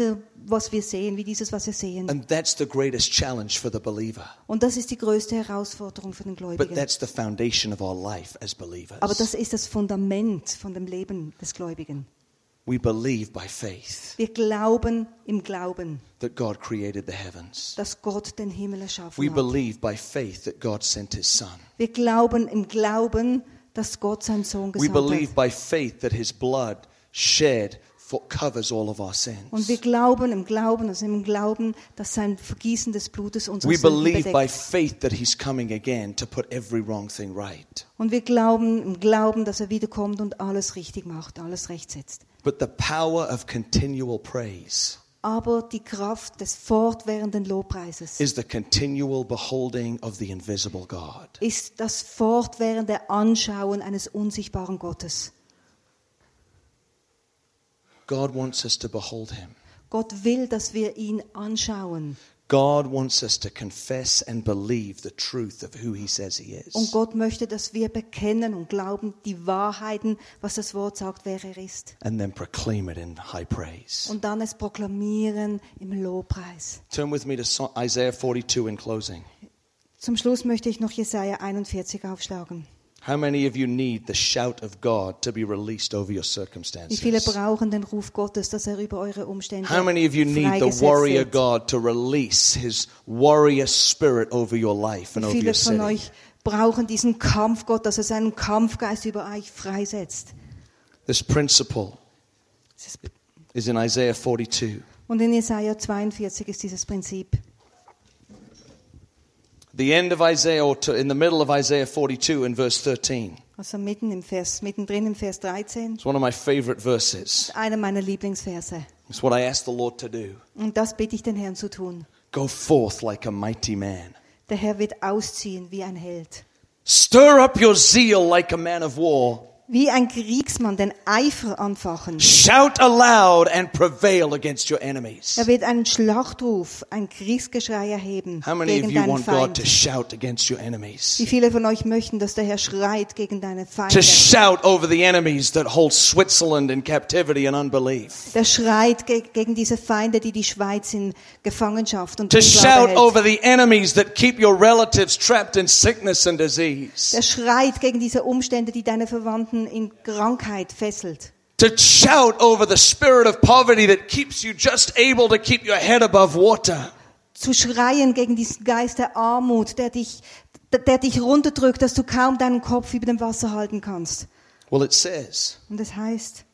was wir sehen, wie dieses, was wir sehen. And that's the greatest challenge for the believer. Und das ist die größte Herausforderung für den But Gläubigen. that's the foundation of our life as believers. Aber das ist das Fundament von dem Leben des Gläubigen. We believe by faith Wir glauben im Glauben, that God created the heavens. dass Gott den Himmel erschaffen We hat. believe by faith that God sent his son. Wir glauben im Glauben, dass Gott seinen Sohn We gesandt believe hat. by faith that his blood shed for, covers all of our Und sins. wir glauben im Glauben, also im Glauben, dass sein Vergießen des Blutes unsere We Sünden believe by bedeckt. faith that he's coming again to put every wrong thing right. Und wir glauben im Glauben, dass er wiederkommt und alles richtig macht, alles recht setzt. But the power of continual praise Aber die Kraft des fortwährenden Lobpreises is the continual beholding of the invisible God. ist das fortwährende Anschauen eines unsichtbaren Gottes. God wants us to behold him. Gott will, dass wir ihn anschauen. God wants us to confess and believe the truth of who he says he Und is. Gott möchte, dass wir bekennen und glauben die Wahrheiten, was das Wort sagt, wer er ist. And then proclaim it in high praise. Und dann es proklamieren im Lobpreis. Turn with me to So- Isaiah forty-two in closing. Zum Schluss möchte ich noch Jesaja einundvierzig aufschlagen. How many of you need the shout of God to be released over your Wie viele circumstances? brauchen den Ruf Gottes, dass er über eure Umstände How many of you need the freigesetzt warrior wird? God to release his warrior spirit over your life and Wie over viele your von city? euch brauchen diesen Kampfgott, dass er seinen Kampfgeist über euch freisetzt? This principle is in Isaiah forty-two. Und in Jesaja zweiundvierzig ist dieses Prinzip. The end of Isaiah, or to, in the middle of Isaiah forty-two in verse thirteen. Also mitten im Vers, mittendrin im Vers dreizehn. It's one of my favorite verses. Einer meiner Lieblingsverse. It's what I asked the Lord to do. Und das bitte ich den Herrn zu tun. Go forth like a mighty man. Der Herr wird ausziehen wie ein Held. Stir up your zeal like a man of war. Wie ein Kriegsmann den Eifer anfachen. Shout aloud and prevail against your enemies. Er wird einen Schlachtruf, ein Kriegsgeschrei erheben How many of gegen you deinen want God to Feind. shout against your enemies? Wie viele von euch möchten, dass der Herr schreit gegen deine To Feinde? shout over the enemies that hold Switzerland in captivity and unbelief. Der schreit ge gegen diese Feinde, die die Schweiz in Gefangenschaft und To Unglauben shout hält. over the enemies that keep your relatives trapped in sickness and disease. Der schreit gegen diese Umstände, die deine Verwandten in Krankheit fesselt. To shout over the spirit of poverty that keeps you just able to keep your head above water. Zu schreien gegen diesen Geist der Armut, der dich, der dich runterdrückt, dass du kaum deinen Kopf über dem Wasser halten kannst. Well, it says, Und das heißt,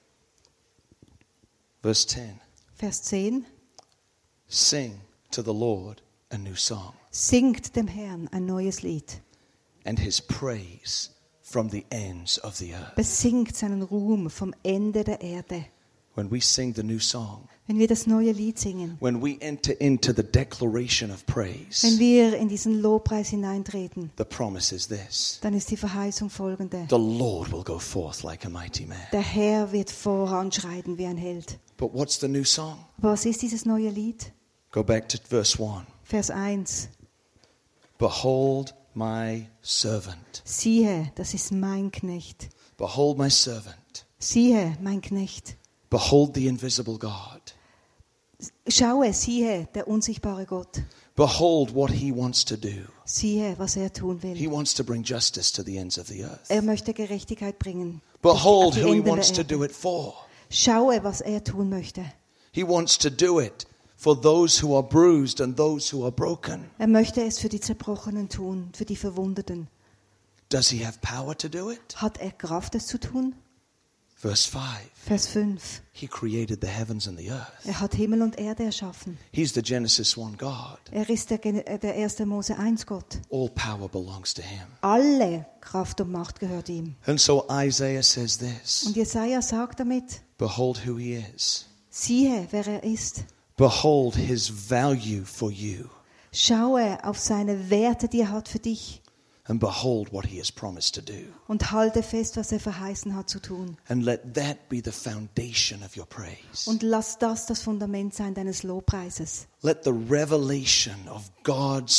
verse ten, Vers zehn, sing to the Lord a new song, singt dem Herrn ein neues Lied. and his praise from the ends of the earth. Besingt seinen Ruhm vom Ende der Erde. When we sing the new song, Wenn wir das neue Lied singen, when we enter into the declaration of wenn praise, wir in diesen Lobpreis hineintreten, the promise is this: dann ist die Verheißung folgende. the Lord will go forth like a mighty man. Der Herr wird voranschreiten wie ein Held. But what's the new song? Aber was ist dieses neue Lied? Go back to verse one. Vers eins. Behold my servant. Siehe, das ist mein Knecht. Behold my servant. Siehe, mein Knecht. Behold the invisible God. Schaue, siehe, der unsichtbare Gott. Behold what he wants to do. Siehe, was er tun He will. wants to bring justice to the ends of the earth. Er möchte Gerechtigkeit bringen. Behold auf die who he Enden der wants to Erde. do it for. Schaue, was er tun möchte. He wants to do it for those who are bruised and those who are broken. Er möchte es für die Zerbrochenen tun, für die Verwundeten. Does he have power to do it? Hat er Kraft, es zu tun? Verse five. Vers fünf. He created the heavens and the earth. Er hat Himmel und Erde erschaffen. He's the Genesis one God. Er ist der, Gen- äh, der erste Mose eins Gott. All power belongs to him. Alle Kraft und Macht gehört ihm. And so Isaiah says this: Und Jesaja sagt damit, behold who he is. siehe, wer er ist. Behold his value for you. Schaue auf seine Werte, die er hat für dich. And behold what he has promised to do. Und halte fest, was er verheißen hat zu tun. And let that be the foundation of your praise. Und lass das das Fundament sein deines Lobpreises. Let the revelation of God's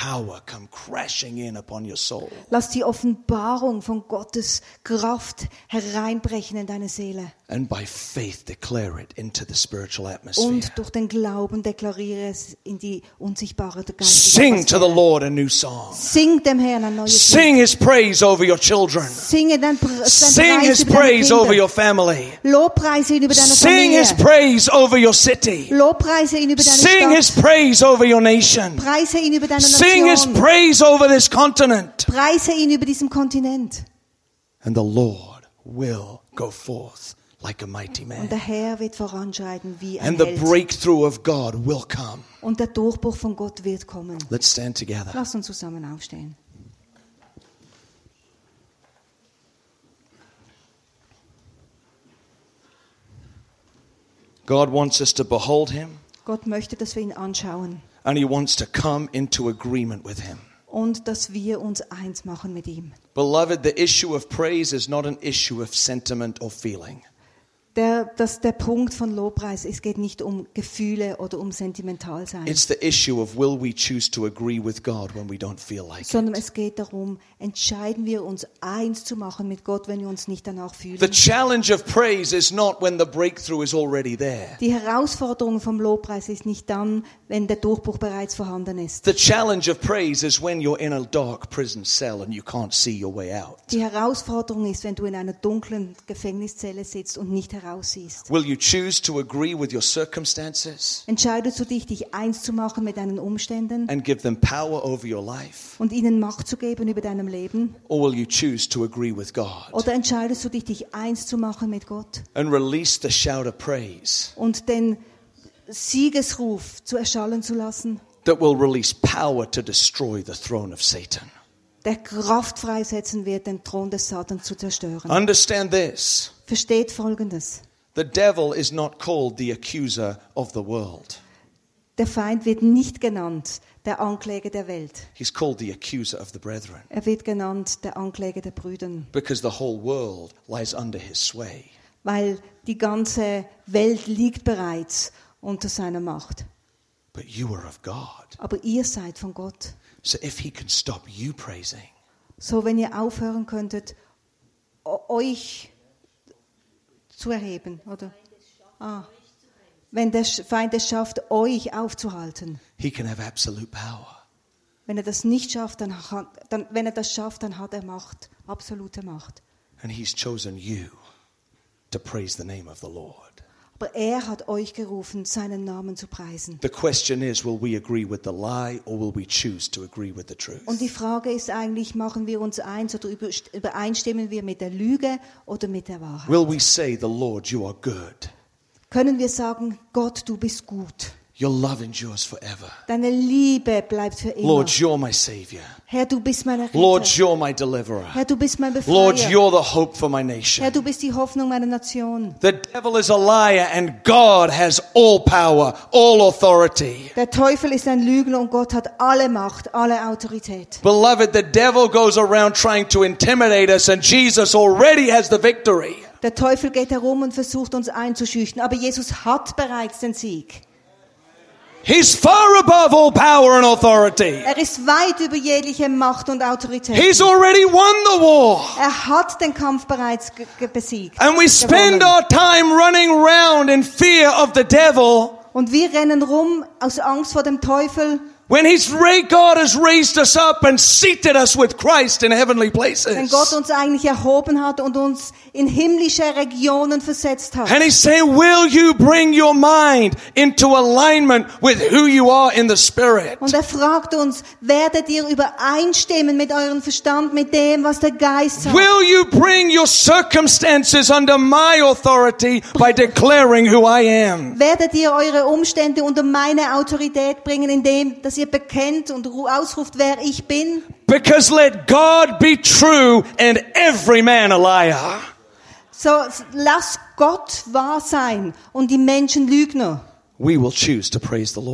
power come crashing in upon your soul. Lass die Offenbarung von Gottes Kraft hereinbrechen in deine Seele. And by faith declare it into the spiritual atmosphere. Und durch den Glauben deklariere es in die unsichtbare geistige Sing to the Atmosphäre. Lord a new song. Sing dem Herrn ein neues Sing Lied. His praise over your children. Singe dein, dein Sing Preis His über deine praise over Kinder. your family. Lobpreise ihn über deine Sing Familie. His praise over your city. Lobpreise ihn über deine Sing His Stadt. praise over your nation. Preise ihn über deine Sing His Nation. praise over this continent. Preise ihn über diesem Kontinent. And the Lord will go forth like a mighty Und man. der Herr wird voranschreiten wie ein And the Held. breakthrough of God will come. Und der Durchbruch von Gott wird kommen. Let's stand together. Lass uns zusammen aufstehen. God wants us to behold Him, Gott möchte, dass wir ihn anschauen and He wants to come into agreement with Him. und dass wir uns eins machen mit ihm. Beloved, the issue of praise is not an issue of sentiment or feeling. Der, das, der Punkt von Lobpreis, es geht nicht um Gefühle oder um Sentimentalsein, It's the issue of will we choose to agree with God when we don't feel like sondern it. es geht darum, entscheiden wir uns eins zu machen mit Gott, wenn wir uns nicht danach fühlen. The challenge of praise is not when the breakthrough is already there. Die Herausforderung vom Lobpreis ist nicht dann, wenn der Durchbruch bereits vorhanden ist. The challenge of praise is when you're in a dark prison cell and you can't see your way out. Die Herausforderung ist, wenn du in einer dunklen Gefängniszelle sitzt und nicht heraussiehst. Will you choose to agree with your circumstances Entscheidest du dich, dich eins zu machen mit deinen Umständen and give them power over your life? und ihnen Macht zu geben über deinem Leben? Or will you choose to agree with God Oder entscheidest du dich, dich eins zu machen mit Gott and release the shout of praise und den Siegesruf zu erschallen zu lassen, that will release power to destroy the throne of Satan? der Kraft freisetzen wird, den Thron des Satans zu zerstören? Understand this. Versteht Folgendes. The devil is not called the accuser of the world. Der Feind wird nicht genannt der Ankläger der Welt. He's called the accuser of the brethren Er wird genannt der Ankläger der Brüder, because the whole world lies under his sway. weil die ganze Welt liegt bereits unter seiner Macht. But you are of God. Aber ihr seid von Gott. So if he can stop you praising, So, wenn ihr aufhören könntet, o- euch zu erheben, oder? Ah. Wenn der Sch- Feind es schafft, euch aufzuhalten. he can have absolute power. Wenn er das nicht schafft, dann, hat, dann wenn er das schafft, dann hat er Macht, absolute Macht. And he's chosen you to praise the name of the Lord. Aber er hat euch gerufen, seinen Namen zu preisen. The question is, will we agree with the lie or will we choose to agree with the truth? Und die Frage ist eigentlich, machen wir uns eins oder über- übereinstimmen wir mit der Lüge oder mit der Wahrheit? Will we say, the Lord, you are good. Können wir sagen, Gott, du bist gut. Your love endures forever. Deine Liebe bleibt für immer. Lord, you're my savior. Herr, du bist mein Retter. Lord, you're my deliverer. Herr, du bist mein Befreier. Lord, you're the hope for my nation. Herr, du bist die Hoffnung meiner Nation. The devil is a liar and God has all power, all authority. Der Teufel ist ein Lügner und Gott hat alle Macht, alle Autorität. Beloved, the devil goes around trying to intimidate us and Jesus already has the victory. Der Teufel geht herum und versucht uns einzuschüchtern, aber Jesus hat bereits den Sieg. He's far above all power and authority. Er ist weit über jegliche Macht und Autorität. He's already won the war. Er hat den Kampf bereits ge- ge- besiegt. And we spend gewonnen. our time running around in fear of the devil Und wir rennen rum aus Angst vor dem Teufel, when he's ra- God has raised us up and seated us with Christ in heavenly wenn places. Gott uns eigentlich erhoben hat und uns in himmlische Regionen versetzt hat. And he's saying, will you bring your mind into alignment with who you are in the Spirit? Und er fragt uns, werdet ihr übereinstimmen mit eurem Verstand, mit dem, was der Geist sagt? Will you bring your circumstances under my authority by declaring who I am? Werdet ihr eure Umstände unter meine Autorität bringen, indem, dass ihr bekennt und ru- ausruft, wer ich bin? Because let God be true and every man a liar. So, lass Gott wahr sein und die Menschen Lügner. We will choose to praise the Lord.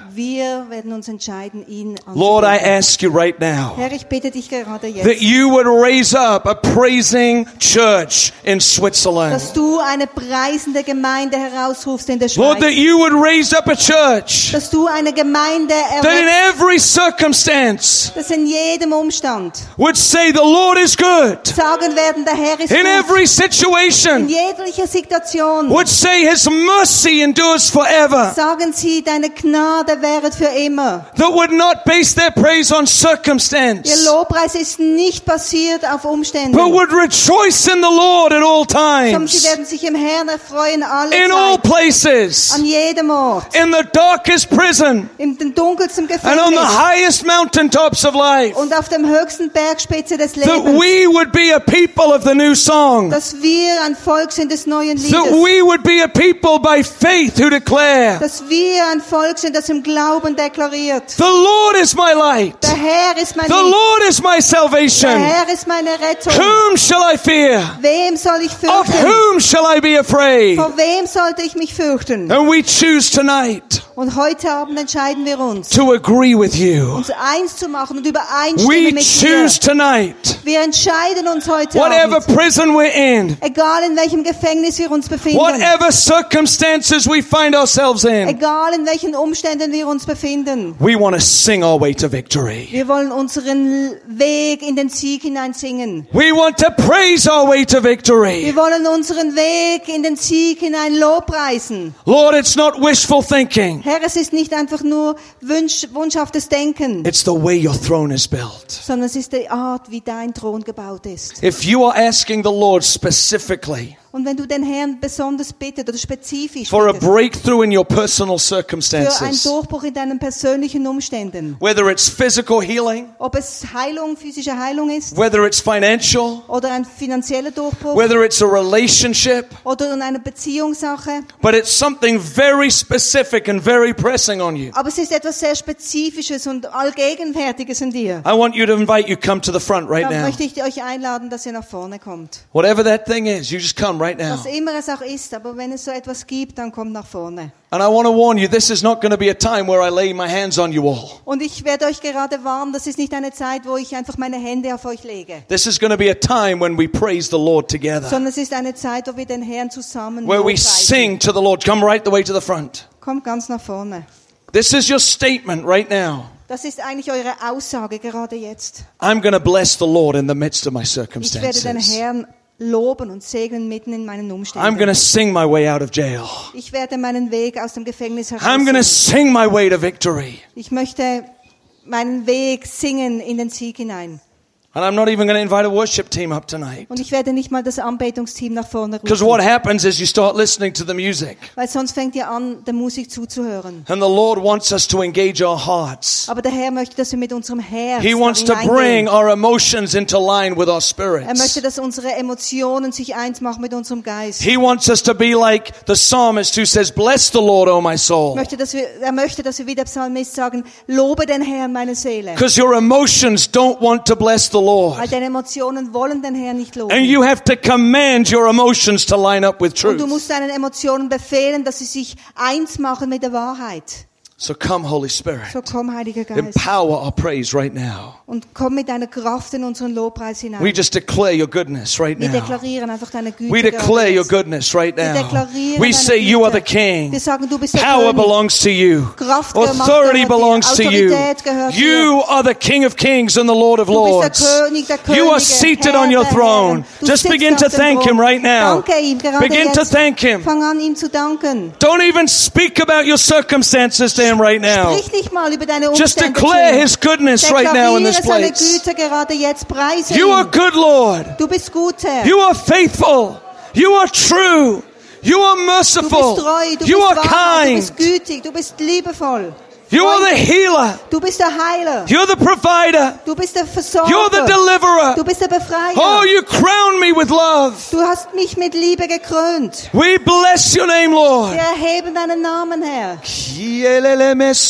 Wir werden uns entscheiden, ihn Lord, I anzubeten. ask you right now Herr, ich bitte dich gerade that jetzt, you would raise up a praising church in Switzerland. dass du eine preisende Gemeinde herausrufst in der Lord, that Schweiz. you would raise up a church Dass du eine Gemeinde that in erweckst, every circumstance dass in jedem Umstand would say the Lord is good. sagen werden, der Herr ist In gut. every In situation jeglicher Situation would say his mercy endures forever. sagen sie, deine Gnade wäret für immer. That would not base their praise on Ihr circumstance, Lobpreis ist nicht basiert auf Umständen, but would rejoice in the Lord at all sondern sie times, werden sich im Herrn erfreuen alle in all Zeit, places, an jedem Ort, in the darkest prison, in den dunkelsten and on the Gefängnis highest mountaintops of life. und auf dem höchsten Bergspitze des That Lebens, we would be a people of the new song. dass wir ein Volk sind des neuen That Liedes, we would be a people by faith who declare, dass wir ein Volk sind, das im Glauben deklariert. the Lord is my light. Der Herr ist mein The Licht, Lord is my der salvation. Herr ist meine Rettung. Whom shall I fear? Wem soll ich Of fürchten? whom shall I be afraid? Vor wem sollte ich mich fürchten? And we choose tonight Und heute Abend entscheiden wir uns, to agree with you. uns eins zu machen und übereinstimmen We mit choose dir. tonight, Wir entscheiden uns heute whatever Abend, prison we're in, egal in welchem Gefängnis wir uns befinden, whatever circumstances we find ourselves in, egal in welchen Umständen wir uns befinden. we want to sing our way to victory. Wir wollen unseren Weg in den Sieg hinein singen. We want to praise our way to victory. Wir wollen unseren Weg in den Sieg hinein lobpreisen. Lord, it's not wishful thinking. Herr, es ist nicht einfach nur Wunsch, wunschhaftes Denken, It's the way your throne is built. sondern es ist die Art, wie dein Thron gebaut ist. If you are asking the Lord specifically Und wenn du den Herrn besonders bittet oder spezifisch for a bittest, breakthrough in your personal für einen circumstances, Durchbruch in deinen persönlichen Umständen, whether it's physical healing, ob es Heilung, physische Heilung ist, whether it's financial, oder ein finanzieller Durchbruch, whether it's a relationship, oder eine Beziehungssache, but it's something very specific and very pressing on you, aber es ist etwas sehr Spezifisches und Allgegenwärtiges in dir, I want you to invite you come to the front right dann now. möchte ich euch einladen, dass ihr nach vorne kommt. Whatever that thing is, you just come right now. Was immer es auch ist, aber wenn es so etwas gibt, dann kommt nach vorne. And I want to warn you, this is not going to be a time where I lay my hands on you all. Und ich werde euch gerade warnen, das ist nicht eine Zeit, wo ich einfach meine Hände auf euch lege, This is going to be a time when we praise the Lord together, sondern es ist eine Zeit, wo wir den Herrn zusammen where we lobpreisen. sing to the Lord. Come right the way to the front. Kommt ganz nach vorne. This is your statement right now. Das ist eigentlich eure Aussage gerade jetzt. I'm going to bless the Lord in the midst of my Ich werde den circumstances. Herrn loben und segnen mitten in meinen I'm going Umständen. to sing my way out of jail. Ich werde meinen Weg aus dem Gefängnis I'm going to heraus. sing my way to victory. Ich möchte meinen Weg singen in den Sieg hinein. And I'm not even going to invite a worship team up tonight. Und ich werde nicht mal das Anbetungsteam nach vorne Because what rufen, happens is you start listening to the music. weil sonst fängt ihr an, der Musik zuzuhören. And the Lord wants us to engage our hearts. Aber der Herr möchte, dass wir mit unserem Herz He wants to darin bring eingehen. our emotions into line with our Er möchte, spirits. dass unsere Emotionen sich eins machen mit unserem Geist. He wants us to be like the psalmist who says, bless the Lord, O my soul. Möchte, dass wir, er möchte, dass wir wie der Psalmist sagen, lobe den Herrn, meine Seele. Because your emotions don't want to bless the Weil Lord. deine Emotionen wollen den Herrn nicht loben. And you have to command your emotions to line up with Und du truth. musst deinen Emotionen befehlen, dass sie sich eins machen mit der Wahrheit. So come, Holy Spirit. So komm, Heiliger Geist. Empower our praise right now. Und komm mit deiner Kraft in unseren Lobpreis hinein. We just declare your goodness right Wir now. deklarieren einfach deine Güte. We gerade declare your jetzt. goodness right Wir now. deklarieren We deine say Güte. you are the King. Wir sagen, du bist der Power König. belongs to you. Kraft gehört Authority dir. belongs to you. Autorität gehört dir. You are the King of Kings and the Lord of Du bist der Lords. König der You are Könige, seated Herr on your der throne. Herren. Du Just sitzt begin auf to dem thank Thron. Him right now. Danke ihm gerade Begin to jetzt. thank Him. Fang an, ihm zu danken. Don't even speak about your circumstances to Him right now. Sprich nicht mal über deine Just Umstände declare zu ihm. His goodness right now in this Deklariere seine place. Güte gerade jetzt, preise You are ihn. good, Lord. Du bist gut, Herr. You are faithful. You are true. You are Du merciful. bist treu, du You bist are wahr, du kind. bist gütig, du bist liebevoll. You are the healer. Du bist der Heiler. You're the provider. Du bist der Versorger. You're the deliverer. Du bist der Befreier. Oh, you crown me with love. Du hast mich mit Liebe gekrönt. We bless your name, Lord. Wir erheben deinen Namen, Herr. Kielele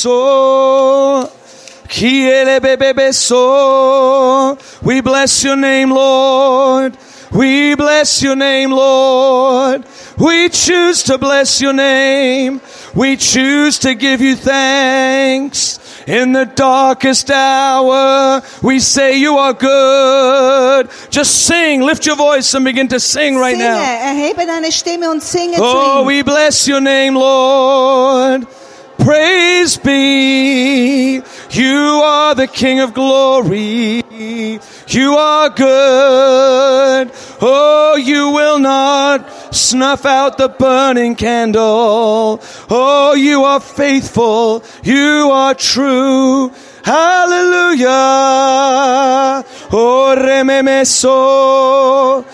meso. Kiele bebe so. We bless your name, Lord. We bless your name, Lord. We choose to bless your name. We choose to give you thanks. In the darkest hour, we say you are good. Just sing, lift your voice and begin to sing right Singe, now. erhebe deine Stimme und singe Oh, zu ihm. we bless your name, Lord. Praise be. You are the King of glory. You are good. Oh, you will not snuff out the burning candle. Oh, you are faithful. You are true. Hallelujah. Oh, rememeso.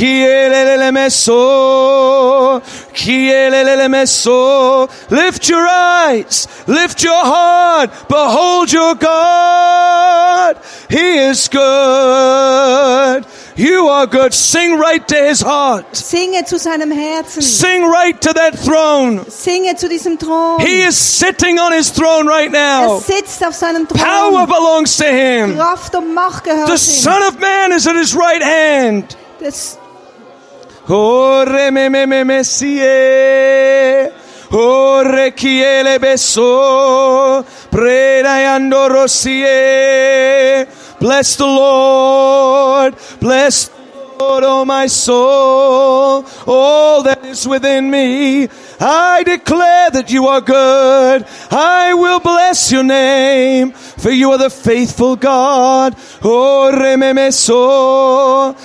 Kielelemeso. Kielelemeso. Lift your eyes. Lift your heart. Behold your God. He is good. You are good. Sing right to his heart. Singe zu seinem Herzen. Sing right to that throne. Singe zu diesem Thron. He is sitting on his throne right Er now. sitzt auf seinem Power Thron. belongs to him. Kraft und Macht gehört The ihm. Son of Man is at his right hand. Das Ore me me me me sie. Ore kiele beso. Predayando rosie. Bless the Lord. Bless the Lord, oh my soul. All that is within me. I declare that you are good. I will bless your name, for you are the faithful God. Oh, rememeso,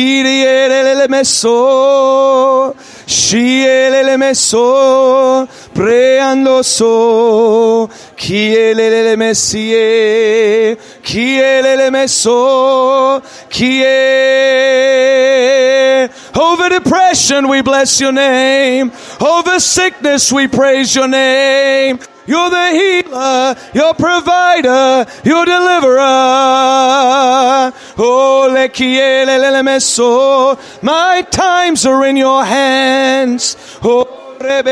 kirielemeso, shielemeso, preandoso, kielemesie, kielemeso, kie. Over depression, we bless your name. Over sickness, we praise your name. You're the healer, your provider, your deliverer. Oh, lekielelemeso. My times are in your hands. Oh, you are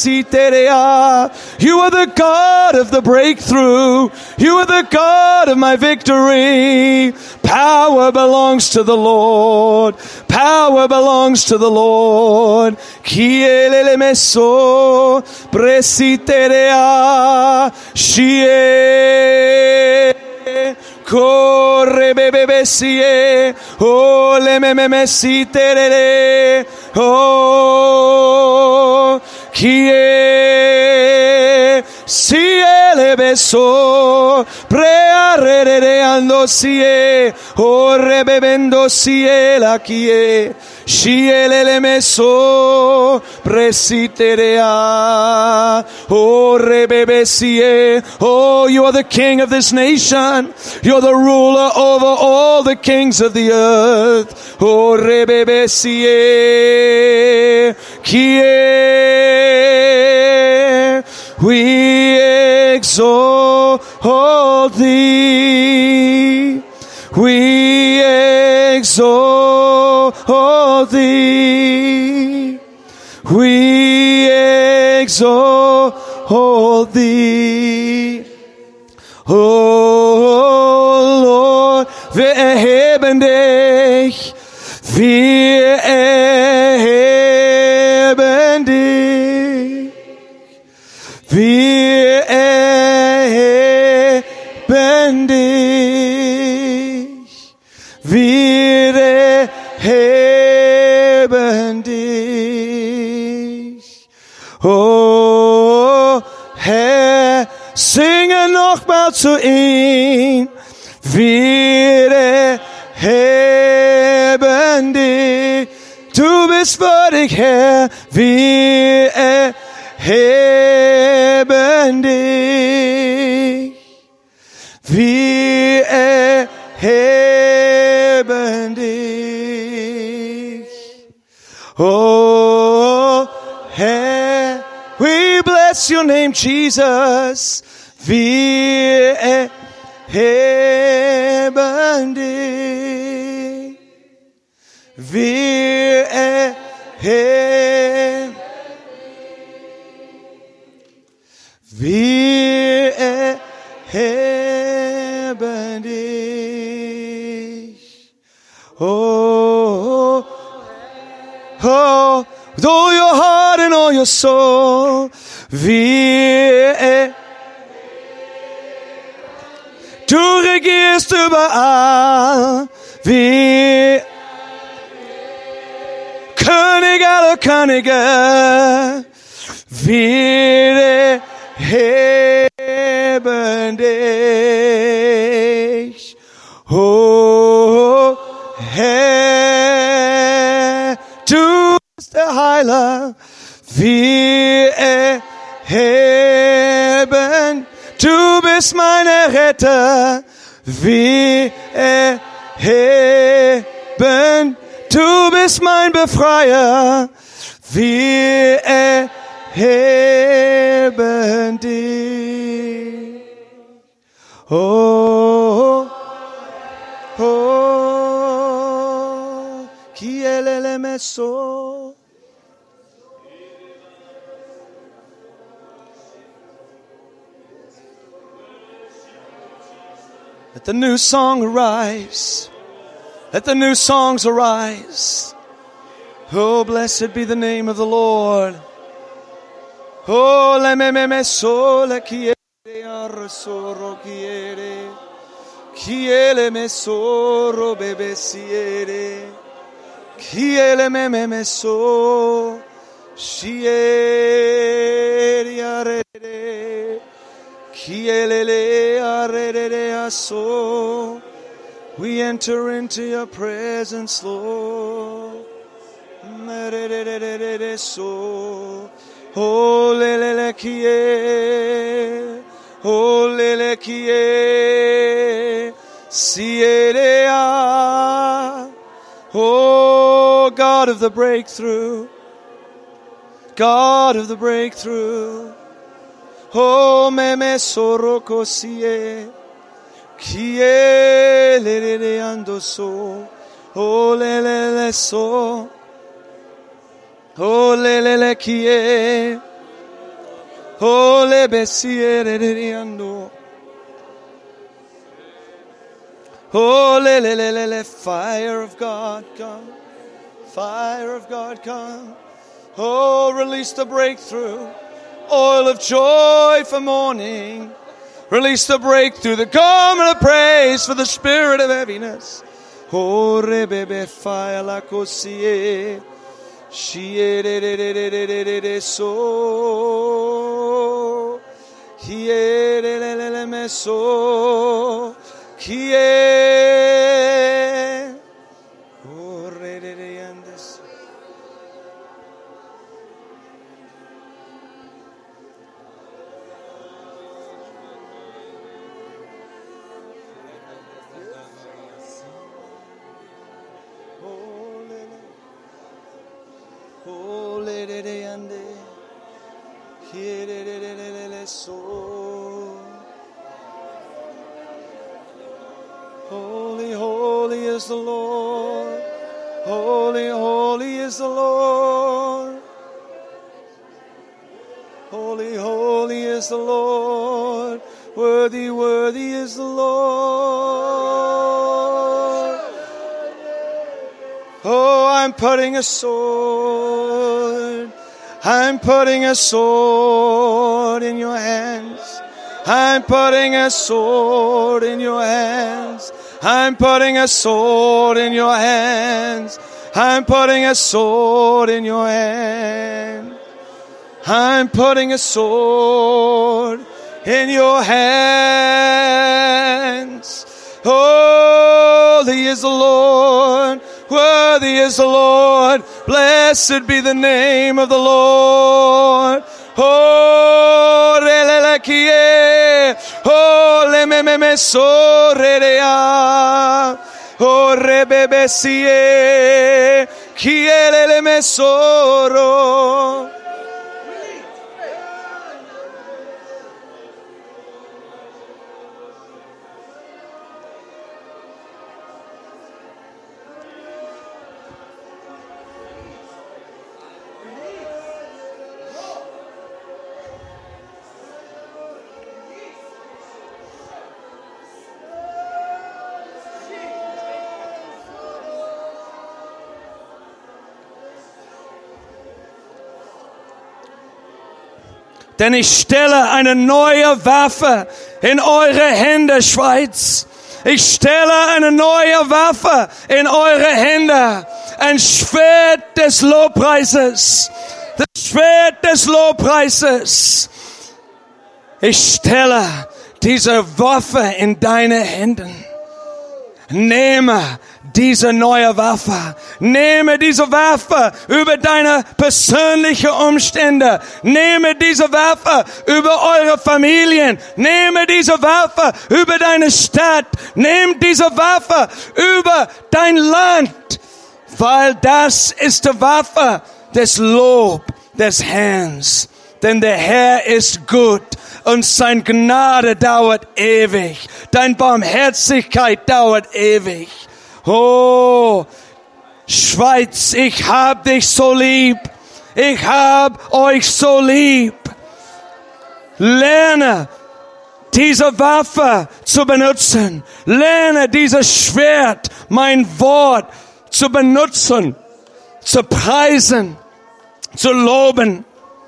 the God of the breakthrough. You are the God of my victory. Power belongs to the Lord. Power belongs to the Lord. Kielelemeso presiterea shie. Corre bebebesie. Oh, lemememesiterere. Oh, kie siele beso prearereando sie o rebebendo siela kie siele meso presiterea o rebebesie. Oh, you are the king of this nation. You're the ruler over all the kings of the earth. O rebebesie kie. We exalt thee. We exalt thee. We exalt thee. Oh Lord, wir erheben dich. Wir erheben dich. Wir erheben dich. Wir erheben dich. Oh Herr, singe nochmal zu ihm. Wir erheben dich. Du bist würdig, Herr. Wir erheben dich. Wir erheben dich. Oh Herr, we bless your name, Jesus. Wir erheben dich. Wir erheben. Wir erheben dich. Oh, oh, with all your heart and all your soul. Wir, du regierst überall, wie König aller Könige, wir heben dich, oh Herr, du bist der Heiler, wir erheben, du bist mein Retter, wir erheben, du bist mein Befreier, wir erheben dich. Oh, oh, kielele meso. Let the new song arise. Let the new songs arise. Oh, blessed be the name of the Lord. Oh, le me me me so le quiere arrosoro quiere. Quiere me soro bebe siere. Quiere me me me so. Shiere arere. Quiere arere aso. We enter into your presence, Lord. So, oh, lele kie, oh, lele kie, sierea. Oh, God of the breakthrough, God of the breakthrough. Oh, me me soroko sie. Kie le le le ando so, oh le le le so, oh le le le kie, oh le besie le le ando, oh le le le le le fire of God come, fire of God come, oh release the breakthrough, oil of joy for morning. Release the breakthrough, the garment of praise for the spirit of heaviness. Oh, rebebe fire la cosie, shie de de de de de de de de so, hie de le le le me so, kie, oh re de de andes. Holy, holy is the Lord. Holy, holy is the Lord. Holy, holy is the Lord. Worthy, worthy is the Lord. Oh, I'm putting a sword. I'm putting a sword in your hands. I'm putting a sword in your hands. I'm putting a sword in your hands. I'm putting a sword in your hand. I'm putting a sword in your hands. Holy is the Lord. Worthy is the Lord. Blessed be the name of the Lord. Oh, re le le kie. Oh, le me me me so re re a. Oh, re be be sie. Kie le le me soro. Denn ich stelle eine neue Waffe in eure Hände, Schweiz. Ich stelle eine neue Waffe in eure Hände. Ein Schwert des Lobpreises. Das Schwert des Lobpreises. Ich stelle diese Waffe in deine Hände. Nehme diese neue Waffe. Nehme diese Waffe über deine persönlichen Umstände. Nehme diese Waffe über eure Familien. Nehme diese Waffe über deine Stadt. Nehme diese Waffe über dein Land. Weil das ist die Waffe des Lob des Herrn. Denn der Herr ist gut und sein Gnade dauert ewig. Dein Barmherzigkeit dauert ewig. Oh, Schweiz, ich hab dich so lieb. Ich hab euch so lieb. Lerne diese Waffe zu benutzen. Lerne dieses Schwert, mein Wort, zu benutzen, zu preisen, zu loben.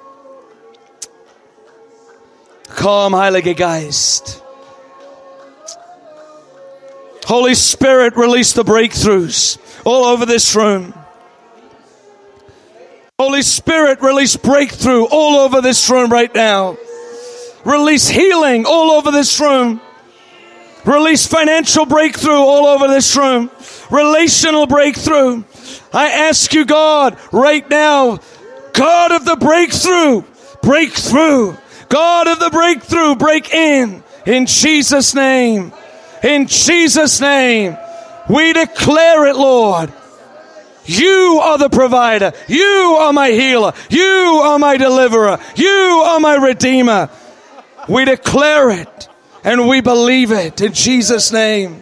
Komm, Heiliger Geist. Holy Spirit, release the breakthroughs all over this room. Holy Spirit, release breakthrough all over this room right now. Release healing all over this room. Release financial breakthrough all over this room. Relational breakthrough. I ask you, God, right now, God of the breakthrough, break through. God of the breakthrough, break in. In Jesus' name. In Jesus' name. We declare it, Lord. You are the provider. You are my healer. You are my deliverer. You are my redeemer. We declare it and we believe it in Jesus' name.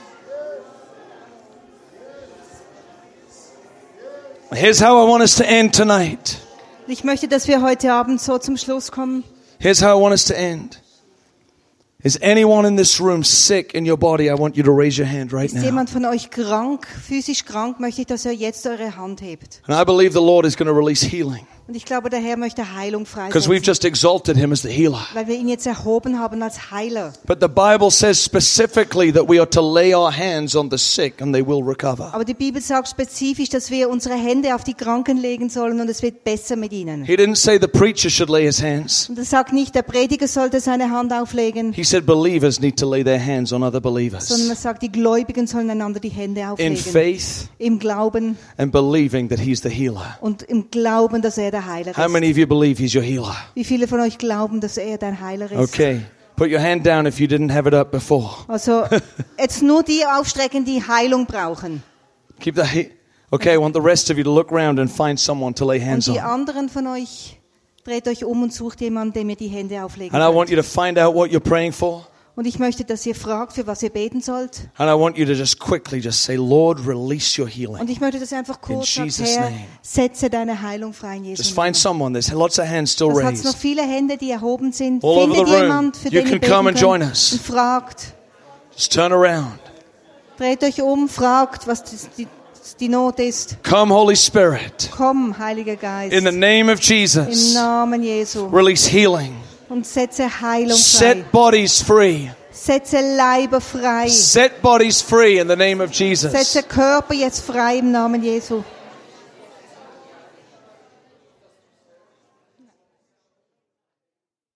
Here's how I want us to end tonight. Ich möchte, dass wir heute Abend so zum Schluss kommen. Here's how I want us to end. Is anyone in this room sick in your body? I want you to raise your hand right Ist now. jemand von euch krank, physisch krank, möchte ich, dass ihr jetzt eure Hand hebt. And I believe the Lord is going to release healing. Und ich glaube, der Herr möchte Heilung Because we've freisetzen, just exalted him as the healer. weil wir ihn jetzt erhoben haben als Heiler. But the Bible says specifically that we are to lay our hands on the sick and they will recover. Aber die Bibel sagt spezifisch, dass wir unsere Hände auf die Kranken legen sollen und es wird besser mit ihnen. He didn't say the preacher should lay his hands. Und er sagt nicht, der Prediger sollte seine Hand auflegen, He said believers need to lay their hands on other sondern believers. er sagt, die Gläubigen sollen einander die Hände In auflegen. faith Im Glauben and believing that he's the healer. und im Glauben, dass er der Heiler How ist. many of you believe he's your healer? Wie viele von euch glauben, dass er dein Heiler ist? Okay. Put your hand down if you didn't have it up before. Also jetzt nur die aufstrecken, die Heilung brauchen. Keep that. He- okay, I want the rest of you to look around and find someone to lay Und hands die on. anderen von euch, dreht euch um und sucht jemanden, dem ihr die Hände auflegen And I want könnt. you to find out what you're praying for. Und ich möchte, dass ihr fragt, für was ihr beten sollt. And I want you to just quickly just say, Lord, release your healing. Und ich möchte, dass ihr einfach kurz In sagt, Jesus' Herr, name. setze deine Heilung frei in Jesu Just Namen. find someone. There's lots of hands still Es hat noch raised. viele Hände, die erhoben sind. All over Findet the room. jemand, für You den ihr can beten come and könnt join us. und fragt. Just turn around. Dreht euch um, fragt, was das, die, die Not ist. Come, Holy Spirit. Komm, Heiliger Geist, In the name of im Jesus. Namen Jesu Release healing. und setze Heilung frei. Set bodies free. Setze Leiber frei. Set bodies free in the name of Jesus. Setze Körper jetzt frei im Namen Jesu.